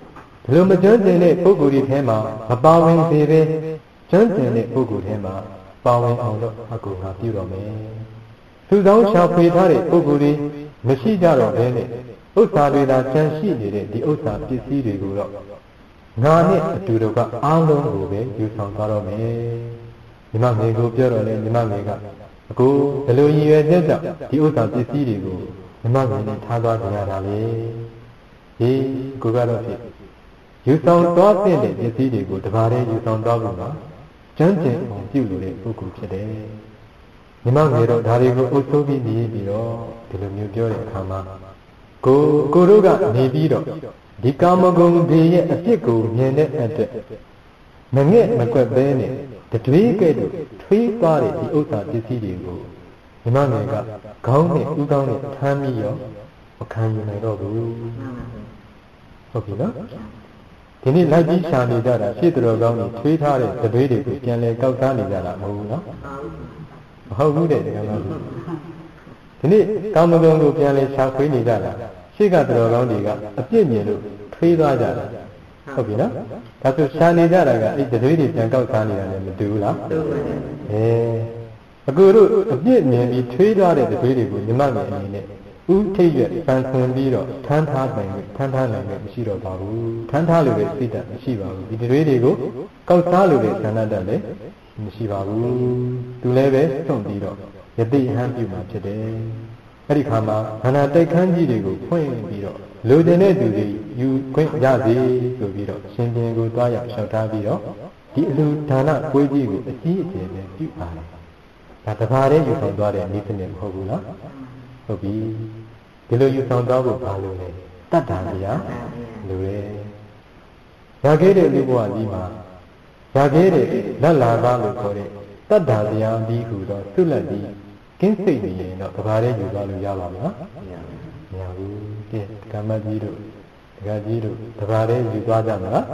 ဒီလိုမကျွမ်းကျင်တဲ့ပုဂ္ဂိုလ်ဒီထဲမှာမပါဝင်သေးပဲကျွမ်းကျင်တဲ့ပုဂ္ဂိုလ်ထဲမှာပါဝင်အောင်တော့အကူငါပြုတော်မယ်သူဆောင်ရှာဖွေထားတဲ့ပုဂ္ဂိုလ်တွေမရှိကြတော့ဘဲနဲ့ဥစ္စာတွေသာကျန်ရှိနေတဲ့ဒီဥစ္စာပစ္စည်းတွေကိုတော့ငါနဲ့အတူတူကအားလုံးကိုပဲယူဆောင်သွားတော့မယ်ညီမမေကိုပြောတော့လေညီမမေကအကူဒီလိုရည်ရွယ်ချက်ကြောင့်ဒီဥစ္စာပစ္စည်းတွေကိုညီမမေနဲ့ထားသွားကြရတာလေဒီကိုကတော့ဖြစ်ယူဆောင်သွားတဲ့ပစ္စည်းတွေကိုတပါးတည်းယူဆောင်သွားဖို့ကကျမ်းကျင်အောင်ပြုလို့တဲ့ပုဂ္ဂိုလ်ဖြစ်တယ်ညီမမေတော့ဒါတွေကိုအုပ်စိုးပြီးနေပြီးတော့ဒီလိုမျိုးပြောတဲ့အခါမှာကိုကိုတို့ကနေပြီးတော့ဒီကာမဂုဏ်တွေရဲ့အဖြစ်ကိုမြင်တဲ့အတွက်မငဲ့မကွက်ပဲနဲ့တတွေးကဲ့သို့ထွေးသွားတဲ့ဒီဥစ္စာပစ္စည်းတွေကိုညီမငယ်ကခေါင်းနဲ့ဥကောင်းနဲ့ထမ်းပြီးရောမခံယူနိုင်တော့ဘူးဟုတ်ပြီနော်ဒီနေ့လိုက်ပြီးရှာနေကြတာရှင်းတော်ကောင်းကြီးထွေးထားတဲ့တတွေးတွေကိုပြန်လဲကောက်စားနေကြတာမဟုတ်ဘူးနော်မဟုတ်ဘူးတဲ့ဒီကောင်ကဒီနေ့ကာမဂုဏ်ကိုပြန်လဲရှာဖွေနေကြတာရှေ့ကတော်ကောင်းတွေကအပြစ်မြင်လို့ထွေးသွားကြတာဟုတ်ပြီနော်ဒါဆိုရှာနေကြတာကအဲ့တတွေးတွေပြန်ကောက်စားနေတာလည်းမတူဘူးလားတူပါတယ်အဲအခုတို့အပြစ်မြင်ပြီးထွေးသွားတဲ့တတွေးတွေကိုညီမငယ်အနေနဲ့ဥထိပ်ရွက်ပန်ဆင်ပြီးတော့ထမ်းထားနိုင်ထမ်းထားနိုင်မရှိတော့ပါဘူးထမ်းထားလို့လည်းစိတ်ဓာတ်မရှိပါဘူးဒီတတွေးတွေကိုကောက်စားလို့လည်းဆန္ဒတတ်လည်းမရှိပါဘူးသူလည်းပဲစွန့်ပြီးတော့ယသိဟန်ပြုမှာဖြစ်တယ်အဲ့ဒီခါမှာခန္ဓာတိုက်ခန်းကြီးတွေကိုဖွင့်ပြီးတော့လူကျင်တဲ့သူတွေယူခွင့်ရစေဆိုပြီးတော့ရှင်ပြန်ကိုတွားရောက်လျှောက်ထားပြီးတော့ဒီအလူဒါနကွေးကြီးကိုအကြီးအကျယ်ပဲပြုပါတယ်ဒါတပါးတည်းယူဆောင်သွားတဲ့နည်းစနစ်မဟုတ်ဘူးလားဟုတ်ပြီဒီလိုယူဆောင်သွားဖို့ဘာလို့လဲတတ်တာတရားလူရဲရခဲ့တဲ့လူဘဝကြီးမှာရခဲ့တဲ့လက်လာကားလို့ခေါ်တဲ့တတ်တာတရားဒီဟူတော့သူ့လက်ဒီကင်းစိတ်နေရင်တော့တပါးတည်းယူသွားလို့ရပါမလားမရဘူးကဲကမ္မကြီးတို့ဒကာကြီးတို့တပါးတည်းယူသွားကြမလား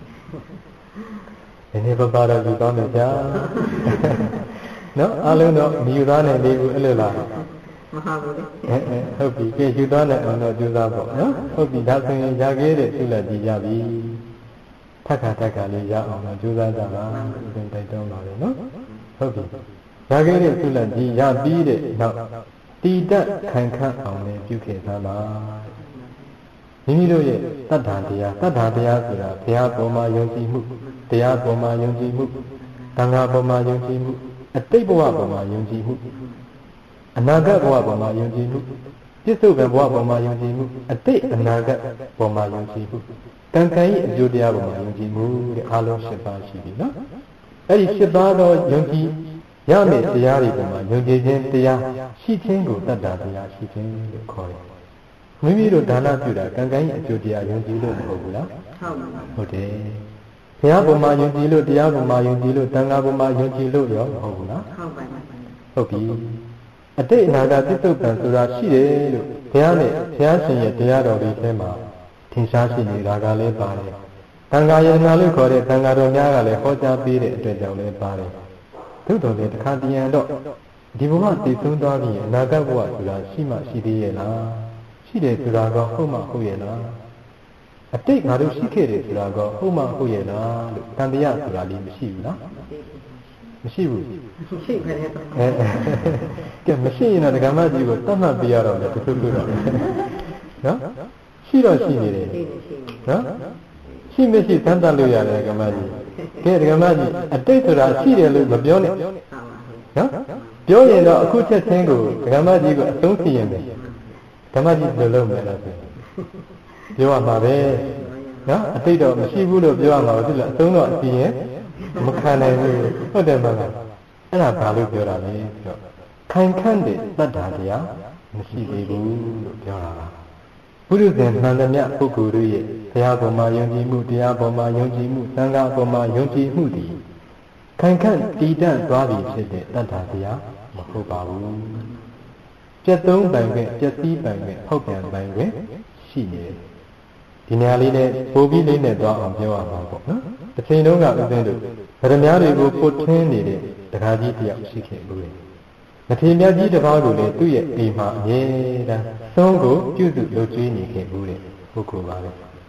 ဒီနေ့ပပတော့ယူသွားမယ်ကြာနော်အလုံးတော့မယူသားနိုင်သေးဘူးအဲ့လိုလားမဟုတ်ဘူးလေအဲအဲဟုတ်ပြီကဲယူသွားနိုင်အောင်တော့ကြိုးစားပေါ့နော်ဟုတ်ပြီဒါဆိုရင်ရခဲ့တဲ့သူ့လက်ကြီးရပြီထက်ခါထက်ခါလေးရအောင်တော့ကြိုးစားကြပါသင်တိုက်တော့ပါလေနော်ဟုတ်ပြီရခဲ့တဲ့သူ့လက်ကြီးရပြီးတဲ့နောက်တီတက်ခံခန့်အောင်လည်းပြုခဲ့သမှာမိမိတို့ရဲ့တတ္ထာတရားတတ္ထာတရားဆိုတာဘုရားပေါ်မှာယုံကြည်မှုတရားပေါ်မှာယုံကြည်မှုသံဃာပေါ်မှာယုံကြည်မှုအတိတ်ဘဝပေါ်မှာယုံကြည်မှုအနာဂတ်ဘဝပေါ်မှာယုံကြည်မှုပြစ္ဆုတ်ဘဝပေါ်မှာယုံကြည်မှုအတိတ်အနာဂတ်ပေါ်မှာယုံကြည်မှုကံကံ၏အကျိုးတရားပေါ်မှာယုံကြည်မှုတဲ့အားလုံး၈ပါးရှိပြီနော်အဲ့ဒီ၈ပါးသောယုံကြည်ရမယ့်တရားတွေပေါ်မှာယုံကြည်ခြင်းတရားရှိခြင်းကိုတတ္တာတရားရှိခြင်းလို့ခေါ်တယ်မိမိတို့ဒါနပြုတာကံကံ၏အကျိုးတရားယုံကြည်လို့မဟုတ်ဘူးလားဟုတ်တယ်ဘုရားပေါ်မှာယုံကြည်လို့တရားပေါ်မှာယုံကြည်လို့သံဃာပေါ်မှာယုံကြည်လို့ရောမဟုတ်ဘူးလားဟုတ်ပါဘူးဟုတ်ပြီအတိတ်အနာဂတ်ပြစ္ဆုတ်ပံဆိုတာရှိတယ်လို့ဘုရားနဲ့ဘုရားရှင်ရဲ့တရားတော်တွေထဲမှာထင်ရှားရှိနေတာကလည်းပါတယ်သံဃာယနာလို့ခေါ်တဲ့သံဃာတော်များကလည်းဟောကြားပေးတဲ့အတွက်ကြောင့်လည်းပါတယ်သို့တော်လည်းတစ်ခါတည်းရန်တော့ဒီဘဝတည်ဆုံးသွားပြီးအနာဂတ်ဘဝဆိုတာရှိမှရှိသေးရဲ့လားရှိတယ်ဆိုတာကဟုတ်မှဟုတ်ရဲ့လားအတိတ်ငါတို့ရှိခဲ့တယ်ဆိုတာကဟုတ်မှဟုတ်ရဲ့လားလို့တန်တရားဆိုတာလေးမရှိဘူးလားမရှိဘူးရှိခဲ့တယ်အဲကဲမရှိရင်တော့ဒကာမကြီးကိုတတ်မှတ်ပြရတော့လေတခုခုတော့နော်ရှိတော့ရှိနေတယ်နော်ရှိမရှိတန်တတ်လို့ရတယ်ဒကာမကြီးကဲဒကာမကြီးအတိတ်ဆိုတာရှိတယ်လို့မပြောနဲ့နော်ပြောရင်တော့အခုချက်ချင်းကိုဒကာမကြီးကိုအသုံးပြရင်ပဲဒကာမကြီးဘယ်လိုလုပ်မလဲဆိုပြောရမှာပဲနော်အတိတ်တော့မရှိဘူးလို့ပြောရမှာဘူးလားအသုံးတော့အပြင်းရင်မခံနိုင်ဘူးဟုတ်တယ်မလားအဲ့ဒါဘာလို့ပြောတာလဲဆိုတော့ခိုင်ခန့်တဲ့တတ္တာတရားမရှိသေးဘူးလို့ပြောတာပါဘုရုဇဉ်မှန်သမျှပုဂ္ဂိုလ်တို့ရဲ့ဘုရားပေါ်မှာယုံကြည်မှုတရားပေါ်မှာယုံကြည်မှုသံဃာပေါ်မှာယုံကြည်မှုဒီခိုင်ခန့်တည်တံ့သွားပြီဖြစ်တဲ့တတ္တာတရားမဟုတ်ပါဘူးပြတ်သုံးပိုင်ကပြတ်စည်းပိုင်ကဖောက်ပြန်ပိုင်ကရှိနေတယ်ဒီနေရာလေးနဲ့ပို့ပြီးလေးနဲ့သွားအောင်ပြောရမှာပေါ့နော်တစ်ချိန်လုံးကဥစဉ်တို့ဗရမ ्या တွေကိုပို့ထင်းနေတဲ့တခါကြီးတယောက်ရှိခဲ့ဘူးလေမထေရမြတ်ကြီးတစ်ပါးကိုလည်းသူ့ရဲ့အိမ်မှာအမြဲတမ်းသုံးကိုပြုစုလုပ်ကျွေးနေခဲ့ဘူးလေပုဂ္ဂိုလ်ပါပဲ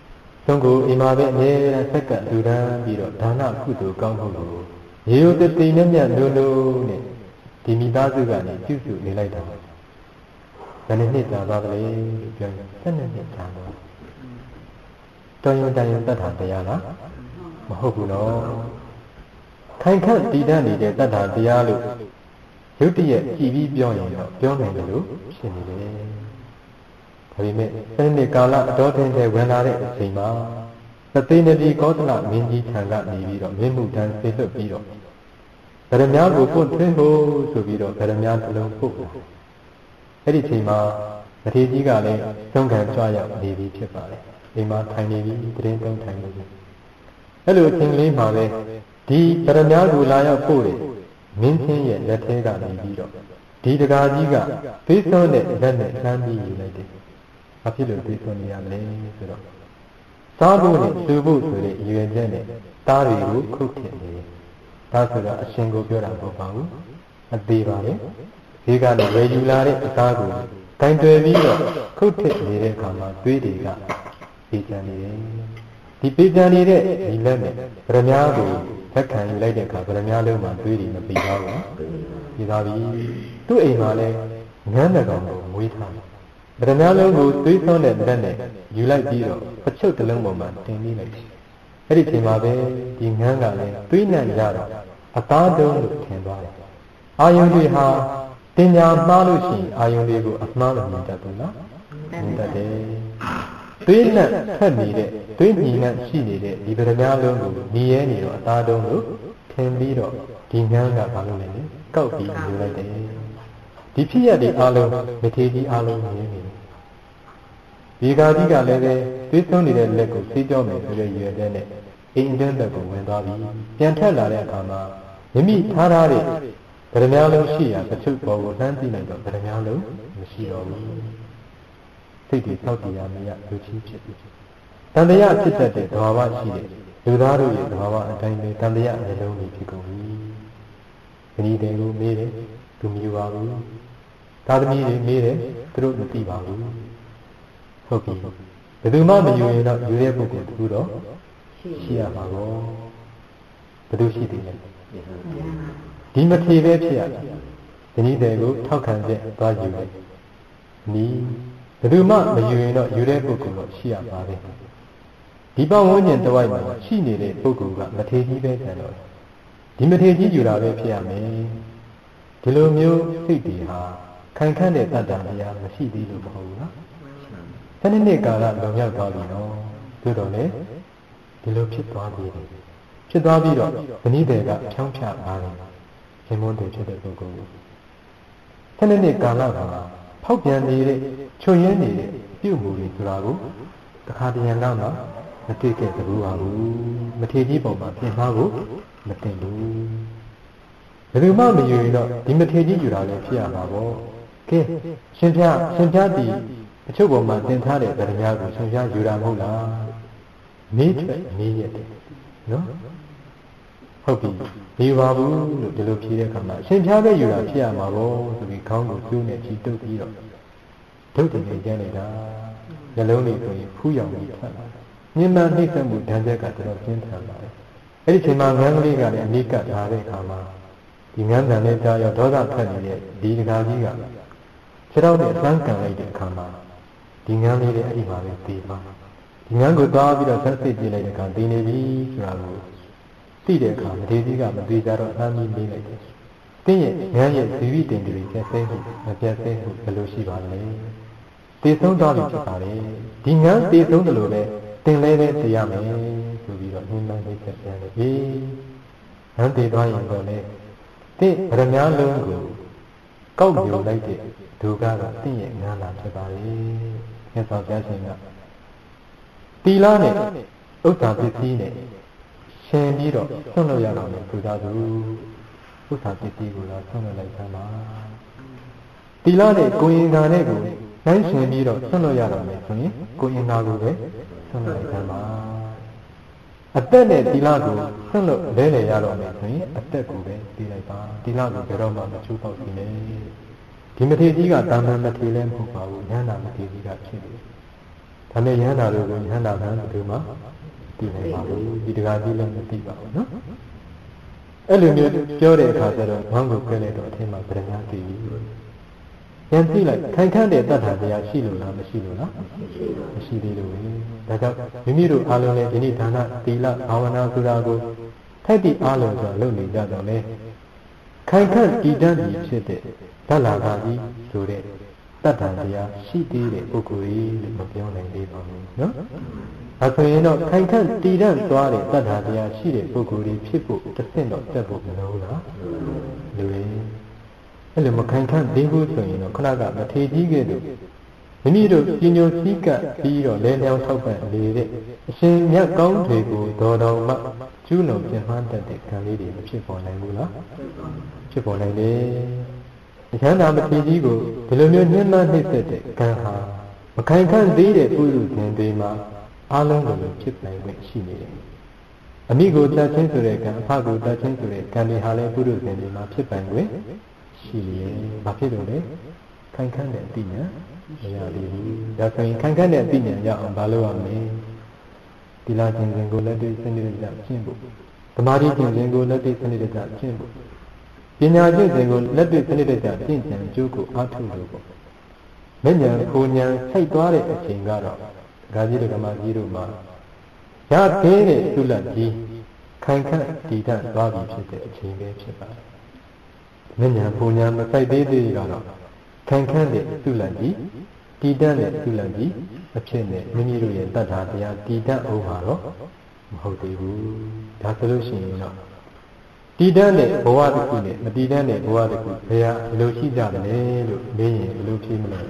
သုံးကိုအိမ်မှာပဲအမြဲတမ်းဆက်ကလူတန်းပြီးတော့ဒါနကုသိုလ်ကောင်းမှုကိုရေရိုးတသိနဲ့မြတ်လို့လို့နဲ့ဒီမိသားစုကနေပြုစုနေလိုက်တာဘယ်နှစ်နှစ်ကြာသွားသလဲပြောရင်၁၂နှစ်ကြာတော့တော်ရုံတန်ရုံတတ်တာတရားလားမဟုတ်ဘူးနော်ခိုင်ခန့်တည်တတ်နေတဲ့တတ်တာတရားလို့ရုတ်တရက်ကြည်ပြီးပြောရင်တော့ပြောနိုင်တယ်လို့ဖြစ်နေတယ်ဒါပေမဲ့၁၂နှစ်ကာလအတော်ထင်းတဲ့ဝင်လာတဲ့အချိန်မှာသတိနတိကောသလမင်းကြီးထံကနေပြီးတော့မြင့်မှုတန်းဆေလွတ်ပြီးတော့ဗရမ ्या ကိုပွင့်ထွင်းဖို့ဆိုပြီးတော့ဗရမ ्या တစ်လုံးပို့အဲ့ဒီချိန်မှာမထေရကြီးကလည်းသုံးခံကြွရောက်နေပြီဖြစ်ပါတယ်အိမ်မှာထိုင်နေပြီတရင်တုံးထိုင်နေပြီအဲ့လိုအချိန်လေးမှာပဲဒီဗရမ ्या ကိုလာရောက်ပို့တယ်မင်းချင်းရဲ့လက်ထဲကနေပြီးတော့ဒီတကာကြီးကဖေးစွန်းတဲ့လက်နဲ့လှမ်းပြီးယူလိုက်တယ်ဘာဖြစ်လို့ဖေးစွန်းနေရမလဲဆိုတော့စားဖို့နဲ့လှူဖို့ဆိုတဲ့အရွယ်ချက်နဲ့တားတွေကိုခုတ်ထည့်နေတယ်ဒါဆိုတော့အရှင်ကိုပြောတာမဟုတ်ပါဘူးအသေးပါလေဒီကနေ့ဝယ်ယူလာတဲ့အသားကိုတိုင်တွယ်ပြီးတော့ခုတ်ထည့်နေတဲ့အခါမှာသွေးတွေကပေးကြနေတယ်ဒီပေးကြနေတဲ့ဒီလက်နဲ့ဗရမ ्या ကိုလက်ခံယူလိုက်တဲ့အခါဗရမ ्या လုံးမှာသွေးတွေမပေးပါဘူးပြီးသားပြီသူ့အိမ်မှာလည်းငန်းတဲ့ကောင်ကိုမွေးထားတယ်ဗရမ ्या လုံးကိုသွေးသွန်းတဲ့လက်နဲ့ယူလိုက်ပြီးတော့ပချုပ်တစ်လုံးပေါ်မှာတင်ပြီးလိုက်တယ်အဲ့ဒီချိန်မှာပဲဒီငန်းကလည်းသွေးနံ့ကြတော့အသားတုံးလို့ထင်သွားတယ်အာယုန်တွေဟာတင်ညာမှားလို့ရှိရင်အာယုန်တွေကိုအမှားလို့မြင်တတ်ဘူးနော်မြင်တတ်တယ်သွေးနံ့ဖက်နေတဲ့သွေးညီနံ့ရှိနေတဲ့ဒီဗရမ ्या လုံးကိုညီရဲနေတော့အသားတုံးလို့ထင်ပြီးတော့ဒီငန်းကဘာလို့လဲကောက်ပြီးယူလိုက်တယ်ဒီဖြစ်ရတဲ့အားလုံးမထေရကြီးအားလုံးမြင်နေတယ်ဒီကာကြီးကလည်းပဲသွေးသွန်းနေတဲ့လက်ကိုဆေးကြောမယ်ဆိုတဲ့ရွယ်တဲ့နဲ့အိမ်အတွင်းသက်ကိုဝင်သွားပြီးပြန်ထက်လာတဲ့အခါမှာမိမိထားထားတဲ့ဗရမ ्या လုံးရှိရာပချုပ်ပေါ်ကိုလှမ်းကြည့်လိုက်တော့ဗရမ ्या လုံးမရှိတော့ဘူးစိတ်တွေသောက်တရားမရလူချင်းဖြစ်ပြီတန်တရားဖြစ်တတ်တဲ့သဘာဝရှိတဲ့လူသားတို့ရဲ့သဘာဝအတိုင်းပဲတန်တရားအလုံးကြီးဖြစ်ကုန်ပြီခဏီတွေကိုမေးတယ်သူမယူပါဘူးသာသမီတွေမေးတယ်သူတို့မသိပါဘူးဟုတ်ပြီဘယ်သူမှမယူရင်တော့ယူတဲ့ပုဂ္ဂိုလ်တူတော့ရှိရပါဘောဘယ်သူရှိသေးလဲဒီမထေပဲဖြစ်ရတယ်ခဏီတွေကိုထောက်ခံချက်သွားယူတယ်နီးဘယ်သူမှမယူရင်တော့ယူတဲ့ပုဂ္ဂိုလ်တော့ရှိရပါပဲဒီပတ်ဝန်းကျင်တစ်ဝိုက်မှာရှိနေတဲ့ပုဂ္ဂိုလ်ကမထေကြီးပဲကျန်တော့ဒီမထေကြီးယူတာပဲဖြစ်ရမယ်ဒီလိုမျိုးစိတ်တွေဟာခိုင်ခန့်တဲ့တတ္တတရားမရှိသေးလို့မဟုတ်ဘူးနော်တနည်းနဲ့ကာလလွန်မြောက်သွားပြီနော်သို့တော်လည်းဒီလိုဖြစ်သွားပြီဖြစ်သွားပြီးတော့ဇနီးတွေကဖြောင်းဖြလာတယ်ရှင်မွန်းတွေဖြစ်တဲ့ပုဂ္ဂိုလ်ကိုတနည်းနဲ့ကာလကဖောက်ပြန်နေတဲ့ချွတ်ရင်းနေတဲ့ပြုမှုတွေဆိုတာကိုတခါတရံတော့မတွေ့ခဲ့ဘူးပါဘူးမထေကြီးပုံမှာပြင်မှာကိုမတင်ဘူးဘယ်သူမှမယူရင်တော့ဒီမထေကြီးယူတာလည်းဖြစ်ရမှာပေါ့ကဲရှင်ပြရှင်ပြတီအချုပ်ပေါ်မှာတင်ထားတဲ့ဗရမ ्या ကိုရှင်ပြယူတာမဟုတ်လားမေးထွက်မေးရတယ်နော်ဟုတ်ပြီဒီပါဘူးလို့ဒီလိုဖြေတဲ့အခါမှာရှင်ပြပဲယူတာဖြစ်ရမှာပေါ့ဆိုပြီးခေါင်းကိုကျိုးနဲ့ချီတုပ်ပြီးတော့ဒုတ်တင်နေကြနေတာနှလုံးလေးဆိုရင်ဖူးရောင်ပြီးထွက်လာမြင်မှန်နှိမ့်ဆက်မှုဒဏ်ချက်ကတော်တော်ပြင်းထန်ပါတယ်အဲ့ဒီချိန်မှာငန်းကလေးကလည်းအနိကထားတဲ့အခါမှာဒီငန်းတန်လေးကြားရောက်ဒေါသထွက်နေတဲ့ဒီတကာကြီးကခြေထောက်နဲ့လှမ်းကန်လိုက်တဲ့အခါမှာဒီငန်းလေးလည်းအဲ့ဒီမှာပဲတည်ပါဒီငန်းကိုသွားပြီးတော့ဆက်စစ်ကြည့်လိုက်တဲ့အခါတည်နေပြီဆိုတာကိုသိတဲ့အခါမထေကြီးကမသေးကြတော့အမ်းပြီးနေလိုက်တယ်တင်းရဲ့ငန်းရဲ့ဇီဝိတင်တွေပြည့်စဲမှုမပြည့်စဲမှုဘယ်လိုရှိပါလဲတည်ဆုံးသွားပြီဖြစ်ပါလေဒီငန်းတည်ဆုံးတယ်လို့ပဲတင်လဲပဲတရားမယ်ဆိုပြီးတော့နှင်းနှင်းလေးဆက်ပြန်တယ်ဒီငန်းတည်သွားရင်တော့လေတင့်ဗရမ ्या လုံးကိုကောက်ယူလိုက်တဲ့ဒုက္ခကတင့်ရဲ့ငန်းလာဖြစ်ပါလေမြတ်စွာဘုရားရှင်ကတီလာနဲ့ဥစ္စာပစ္စည်းနဲ့ရှင်ပြီးတော့ဆွန့်လွတ်ရအောင်လို့ဆိုကြသူဥစ္စာပစ္စည်းကိုတော့ဆွန့်လွတ်လိုက်သမ်းပါတီလာနဲ့ကိုရင်္ဂါနဲ့ကိုနိုင်ရှင်ပြီးတော့ဆွန့်လွတ်ရတော့မယ်ဆိုရင်ကိုရင်္ဂါကိုပဲဆွန့်လွတ်လိုက်သမ်းပါအသက်နဲ့တီလာကိုဆွန့်လွတ်လဲလေရတော့မယ်ဆိုရင်အသက်ကိုပဲတီးလိုက်ပါတီလာကိုဘယ်တော့မှမချိုးပေါက်ဘူးလေဒီမထေကြီးကတာမန်မထေလည်းမဟုတ်ပါဘူးဉာဏ်နာမထေကြီးကဖြစ်တယ်ဒါနဲ့ယဟန္တာတို့ကိုယဟန္တာကဘယ်သူမှသိနိုင်ပါဘူးဒီတကားကြီးလည်းမသိပါဘူးနော်အဲ့လိုမျိုးပြောတဲ့အခါကျတော့ဘောင်းကိုပြလိုက်တော့အထင်မှာပရမသိပြီပြန်ကြည့်လိုက်ခိုင်ခန့်တဲ့တတ်တာတရားရှိလို့လားမရှိလို့လားမရှိသေးလို့ပဲဒါကြောင့်မိမိတို့အားလုံးလည်းဒီနေ့ဒါနသီလဘာဝနာဆိုတာကိုထိုက်တည်အားလုံးဆိုလုပ်နေကြတော့လေခိုင်ခန့်တည်တတ်ပြီးဖြစ်တဲ့ဓာလာကကြီးဆိုတဲ့တတ်တာတရားရှိသေးတဲ့ပုဂ္ဂိုလ်ကြီးလို့မပြောနိုင်သေးပါဘူးနော်အဲဆိုရင်တော့ခိုင်ခန့်တည်တတ်သွားတဲ့တတ်တာတရားရှိတဲ့ပုဂ္ဂိုလ်ကြီးဖြစ်ဖို့တစ်ဆင့်တော့တက်ဖို့မလိုဘူးလားလူရင်းအဲ့လိုမခိုင်ခန့်သေးဘူးဆိုရင်တော့ခဏကမထေကြီးကဲ့သို့မိမိတို့ပြညိုစည်းကပ်ပြီးတော့လဲလျောင်းထောက်ပံ့နေတဲ့အရှင်မြတ်ကောင်းတွေကိုတော်တော်မှကျူးလွန်ပြင်းမှန်းတတ်တဲ့ကံလေးတွေမဖြစ်ပေါ်နိုင်ဘူးလားဖြစ်ပေါ်နိုင်တယ်အချမ်းသာမထေကြီးကိုဒီလိုမျိုးညှဉ်းနှံ့နှိပ်စက်တဲ့ကံဟာမခိုင်ခန့်သေးတဲ့ပုရုဇဉ်တွေမှာအလုံးစုံဖြစ်နိုင်ခွင့်ရှိနေတယ်အမိကိုတတ်ချင်းဆိုတဲ့ကံအဖကိုတတ်ချင်းဆိုတဲ့ကံတွေဟာလည်းပုရုဇဉ်တွေမှာဖြစ်နိုင်ခွင့်ရှိလေဘာဖြစ်လို့လဲခိုင်ခန့်တဲ့အတိညာမရသေးဘူးဒါဆိုရင်ခိုင်ခန့်တဲ့အတိညာရအောင်ဘာလုပ်ရမလဲဒီလာခြင်းစဉ်ကိုလက်တွေ့စနစ်တကျကျင့်ဖို့ဓမ္မတိခြင်းစဉ်ကိုလက်တွေ့စနစ်တကျကျင့်ဖို့ပညာကျင့်စဉ်ကိုလက်တွေ့စနစ်တကျကျင့်ကြံကြိုးကိုအားထုတ်လို့ပေါ့မဉ္ဇဉ်ပူဉ္ဇဉ်စိတ်သွားတဲ့အချိန်ကတော့ဂါကြီးဓမ္မကြီးတို့မှာရသေးတဲ့သုလကြီးခိုင်ခန့်တည်တတ်သွားပြီဖြစ်တဲ့အချိန်ပဲဖြစ်ပါတယ်မဉ္ဇဉ်ပူဉ္ဇဉ်မဆိုင်သေးသေးကတော့ခိုင်ခန့်တဲ့သုလကြီးတည်တတ်တဲ့သုလကြီးအဖြစ်နဲ့မိမိတို့ရဲ့တတ်တာတရားတည်တတ်အောင်ပါတော့မဟုတ်သေးဘူးဒါဆိုလို့ရှိရင်တော့တည်တတ်တဲ့ဘဝတစ်ခုနဲ့မတည်တတ်တဲ့ဘဝတစ်ခုဘယ်ဟာဘယ်လိုရှိကြတယ်လဲလို့မေးရင်ဘယ်လိုဖြေမလဲ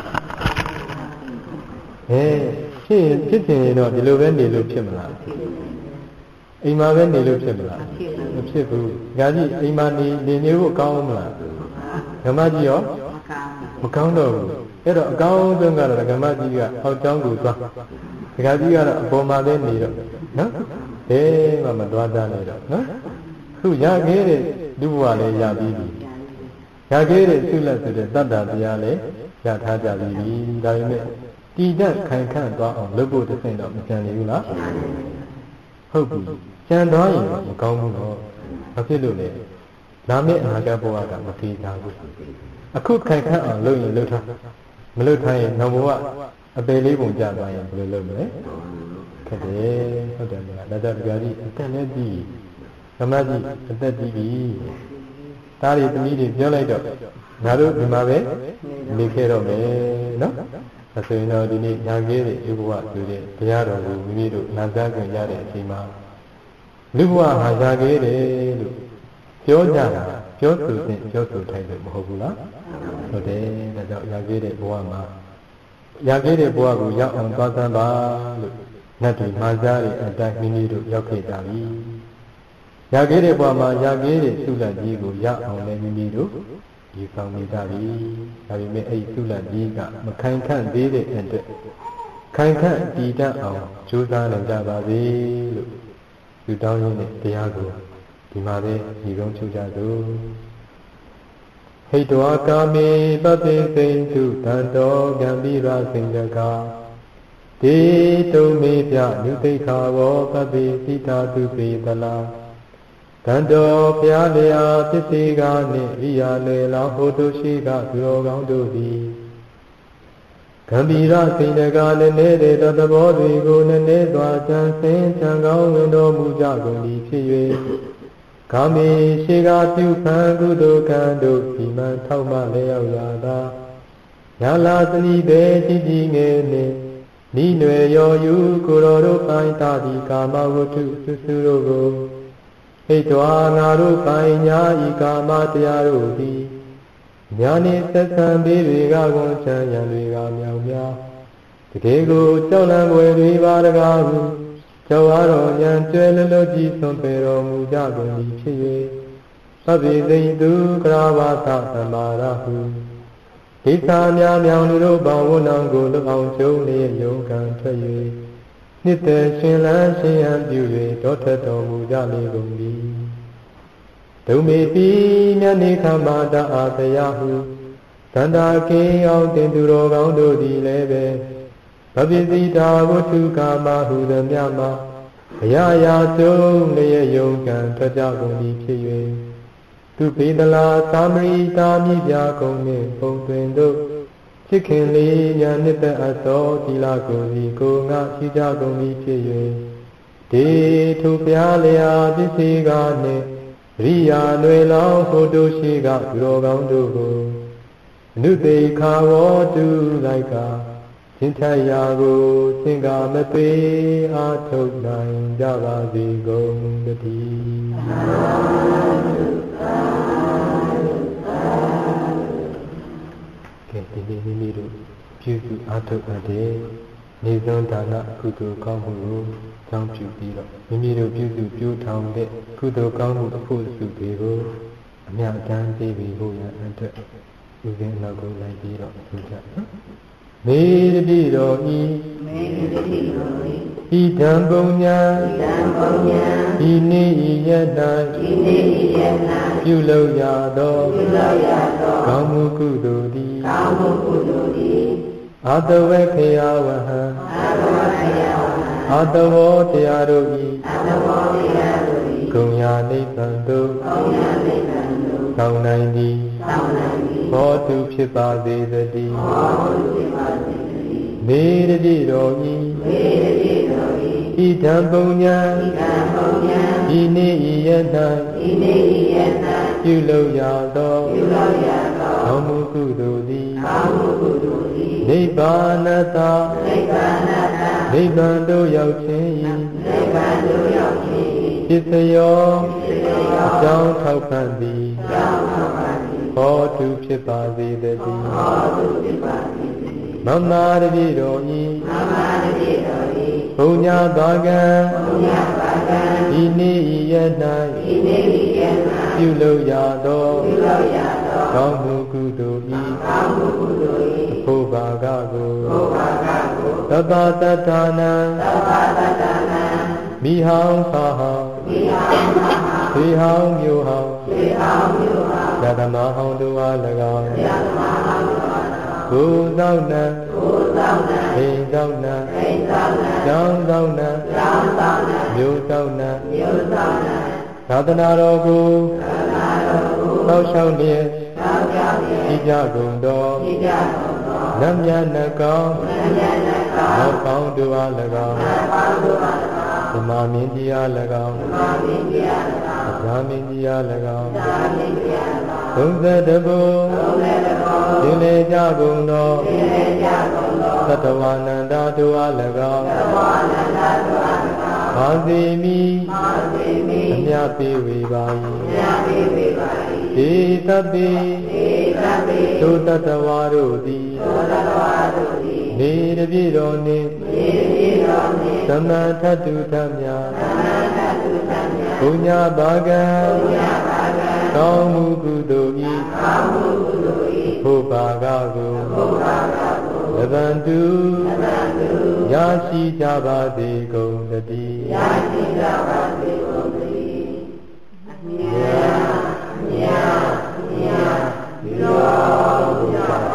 အဲဖြစ်ဖြစ်ရင်တော့ဒီလိုပဲနေလို့ဖြစ်မလားအိမ်မှာပဲနေလို့ဖြစ်မလားမဖြစ်ဘူးဒါကြီးအိမ်မှာနေနေနေဖို့ကောင်းမလားဓမ္မကြီးရောမကောင်းတော့ဘူးအဲ့တော့အကောင်းဆုံးကတော့ဓမ္မကြီးကအောက်ကျောင်းကိုသွားဒကာကြီးကတော့အပေါ်မှာပဲနေတော့နော်ဘယ်မှမသွားတတ်နေတော့နော်ခုရခဲ့တဲ့လူဘဝလည်းရပြီးပြီရခဲ့တဲ့သုလဆိုတဲ့တတ္တတရားလည်းရထားကြပြီဒါပေမဲ့တည်တတ်ခိုင်ခန့်သွားအောင်လုပ်ဖို့တစ်ဆင့်တော့မကြံနေဘူးလားဟုတ်ပြီကြံသွားရင်မကောင်းဘူးတော့ဘာဖြစ်လို့လဲလာမယ့်အနာဂတ်ဘဝကမသေးတာဘူးအခုခိုင်ခန့်အောင်လုပ်ရင်လုပ်ထားမလုပ်ထားရင်နောက်ဘဝအပေလေးပုံကြသွားရင်ဘယ်လိုလုပ်မလဲခက်တယ်ဟုတ်တယ်မလားဒါကြောင့်ကြာကြီးအသက်နဲ့ပြီးဓမ္မကြီးအသက်ကြီးပြီဒါတွေသမီးတွေပြောလိုက်တော့ငါတို့ဒီမှာပဲနေခဲ့တော့မယ်နော်အဲဆိုရင်တော့ဒီနေ့ညာခဲ့တဲ့လူဘဝဆိုတဲ့တရားတော်ကိုမိမိတို့နာကြားကြရတဲ့အချိန်မှာလူဘဝဟာညာခဲ့တယ်လို့ပြောကြတာပြောဆိုတဲ့ပြောဆိုထိုင်လို့မဟုတ်ဘူးလားဟုတ်တယ်ဒါကြောင့်ညာခဲ့တဲ့ဘဝမှာညာခဲ့တဲ့ဘဝကိုရောက်အောင်သွားသမ်းပါလို့နတ်တွေမှာကြားတဲ့အတိုင်းမိမိတို့ရောက်ခဲ့ကြပြီညာခဲ့တဲ့ဘဝမှာညာခဲ့တဲ့သုလကြီးကိုရောက်အောင်လည်းမိမိတို့ဒီဆောင်နေကြပြီဒါပေမဲ့အဲ့ဒီသုလကြီးကမခိုင်ခန့်သေးတဲ့အတွက်ခိုင်ခန့်တည်တတ်အောင်ကြိုးစားနိုင်ကြပါစေလို့လူတောင်းရင်းနဲ့တရားကိုဒီမှာပဲညီကုန်းချုပ်ကြသို့ဟိတောကာမေပပိစိန်တုတံတောဂံပိရာစိန်တကာဒေတုံမေပြနုသိခာဝောပပိစိတာတုပေတလာတံတော်ဘုရားလျာပစ္စည်းကားနှင့်ရိယာလေလာဟိုတုရှိကသူတော်ကောင်းတို့သည်ဂံဗီရစိန်တကာလည်းနေတဲ့သဘောတွေကိုနည်းနည်းစွာကြံစင်ကြံကောင်းဝင်တော်မူကြကုန်သည်ဖြစ်၍ကာမေရှိကပြုခံကုသိုလ်ကံတို့ဒီမှန်ထောက်မှလျောက်ရတာညာလာသတိပဲကြည်ကြည်ငယ်နှင့်ဤနွယ်ရောယူကိုတော်တို့ပိုင်းတာဒီကာမဝတ္ထုစုစုတို့ကိုဟိတောငါတို့ပိုင်းညာဤကာမတရားတို့သည်ညာနှင့်သက်ဆံပေးတွေကကွန်ချမ်းရံတွေကမြောင်များတကယ်ကိုကြောက်လန့်ွယ်တွေပါတကားဟုကျော်အားတော်ဉာဏ်ကျွဲလလို့ကြည်သွန်ပေတော်မူကြကုန်သည်ဖြစ်၍သဗ္ဗေသိတုကရာဝါသသမာရဟုဒိဋ္ဌာများမြောင်လူတို့ဘောင်ဝဏံကိုလွတ်အောင်ကျုံလျက်ယုံကံထွက်၍နှစ်သက်ရှင်လန်းရှင်ဟန်ပြု၍တောထက်တော်မူကြလေကုန်သည်ဒုမေပိမြတ်နေခမ္မာတအာသယဟုသန္တာကေအောင်တင်သူတော်ကောင်းတို့သည်လည်းပဲပပိစိတာဝတ္ထုကာမဟုသမျှမှာအရာရာဆုံးလျက်ယုံကံထွက်ကြကုန်သည်ဖြစ်၍သူပေတလာသာမရိတာမြည်ပြကုန်နှင့်ပုံတွင်တို့ချစ်ခင်လေးညာနှစ်သက်အပ်သောသီလကိုယ်စီကိုငါရှိကြကုန်သည်ဖြစ်၍ဒေထုပြားလျာပစ္စည်းကနှင့်ရိယာຫນွေလောင်းဖို့တို့ရှိကသူတော်ကောင်းတို့ကိုအနုသေခါဝတုလိုက်ကချင်းထရာကိုသင်္ကာမသွေအားထုတ်နိုင်ကြပါစေကုန်တည်းကဲဒီနေ့မိမိတို့ပြုစုအားထုတ်အပ်တဲ့နေစွန်းဒါနကုသိုလ်ကောင်းမှုကိုကြောင်းပြုပြီးတော့မိမိတို့ပြုစုပြိုးထောင်တဲ့ကုသိုလ်ကောင်းမှုအဖို့စုတွေကိုအမြတ်တမ်းပေးပြီးဖို့ရအတွက်ဥစဉ်အနောက်ကိုလိုက်ပြီးတော့ပြုကြမေတ္တိတော်ဤမေတ္တိတော်ဤဣဒံပုံညာဣဒံပုံညာဤနေ့ဤယတံဤနေ့ဤယတံပြုလုပ်ရသောပြုလုပ်ရသောကောင်းမှုကုသိုလ်သည်ကောင်းမှုကုသိုလ်သည်အာတဝေခေယဝဟံအာတဝေခေယဝဟံအာတဝောတရားတို့ဤအာတဝောတရားတို့ဤဂုဏ်ယာနိဗ္ဗာန်သို့ဂုဏ်ယာနိဗ္ဗာန်သို့တောင်းနိုင်သည်တောင်းနိုင်သည်ဘောတုဖြစ်ပါစေတည်းဘောတုဖြစ်ပါစေတည်းမေတ္တိတော်ဤမေတ္တိတော်ဤဣဒံပုံညာဣဒံပုံညာဤနေ့ဤယတံဤနေ့ဤယတံပြုလုပ်ရသောပြုလုပ်ရသောကောင်းမှုကုသိုလ်သည်ကောင်းမှုကုသိုလ်သည်နိဗ္ဗာနတနိဗ္ဗာနတနိဗ္ဗာန်သို့ရောက်ခြင်းဤနိဗ္ဗာန်သို့ရောက်ခြင်းဤပစ္စယောပစ္စယောအကြောင်းထောက်ပံ့သည်အကြောင်းထောက်ပံ့သည်ဘောတုဖြစ်ပါစေတည်းဘောတုဖြစ်ပါစေတည်းမမတပိတော်ဤမမတပိတော်ဤဘုံညာဘာကံဘုံညာဘာကံဤနေ့ဤယတံဤနေ့ဤယတံပြုလုပ်ရသောပြုလုပ်ရသောကောင်းမှုကုသိုလ်ဤကောင်းမှုကုသိုလ်ဤဘုဘာကကိုဘုဘာကကိုသဗ္ဗတတ္ထာနံသဗ္ဗတတ္ထာနံမိဟောင်းသာဟောင်းမိဟောင်းသာဟောင်းသေဟောင်းမြို့ဟောင်းသေဟောင်းမြို့ဟောင်းယတမဟောင်းတို့အား၎င်းယတမဟောင်းတို့အား၎င်းကိုယ်သောနံကိုယ်သောနံအိမ်သောနံအိမ်သောနံကျောင်းသောနံကျောင်းသောနံမြို့သောနံမြို့သောနံသာသနာတော်ကိုသာသနာတော်ကိုသောရှောင်းလျက်သောရှောင်းလျက်ဤကြကုန်သောဤကြကုန်သောနတ်မြတ်နှကောင်းနတ်မြတ်နှကောင်းနောက်ပေါင်းတို့အား၎င်းနောက်ပေါင်းတို့အား၎င်းဓမ္မမင်းကြီးအား၎င်းဓမ္မမင်းကြီးအား၎င်းဓမ္မမင်းကြီးအား၎င်းဓမ္မမင်းကြီးအား၎င်းသုံးသတ္တဘုံသုံးသတ္တဘုံသင်လေကြကုန်သောသင်လေကြကုန်သောသတ္တဝါနန္ဒတို့အား၎င်းသတ္တဝါနန္ဒတို့အား၎င်းဘာစီမိဘာစီမိအမြတ်ပေးဝေပါ၏အမြတ်ပေးဝေပါ၏ဧတပိဧတပိသုတ္တဝါတို့သည်သုတ္တဝါတို့သည်နေတပြည့်တော်နှင့်နေတပြည့်တော်နှင့်သမထတုထမြတ်သမထတုထမြတ်ဘုညာဘာကံဘုညာဘာကံကောင်းမှုကုသိုလ်ဤကောင်းမှုကုသိုလ်ဤဘုဘာကကိုဘုဘာကကိုလဗန္တုလဗန္တုရရှိကြပါစေကုန်တည်းရရှိကြပါစေကုန်တည်းအမြတ်အမြတ်အမြတ်ဒီလိုဘုရား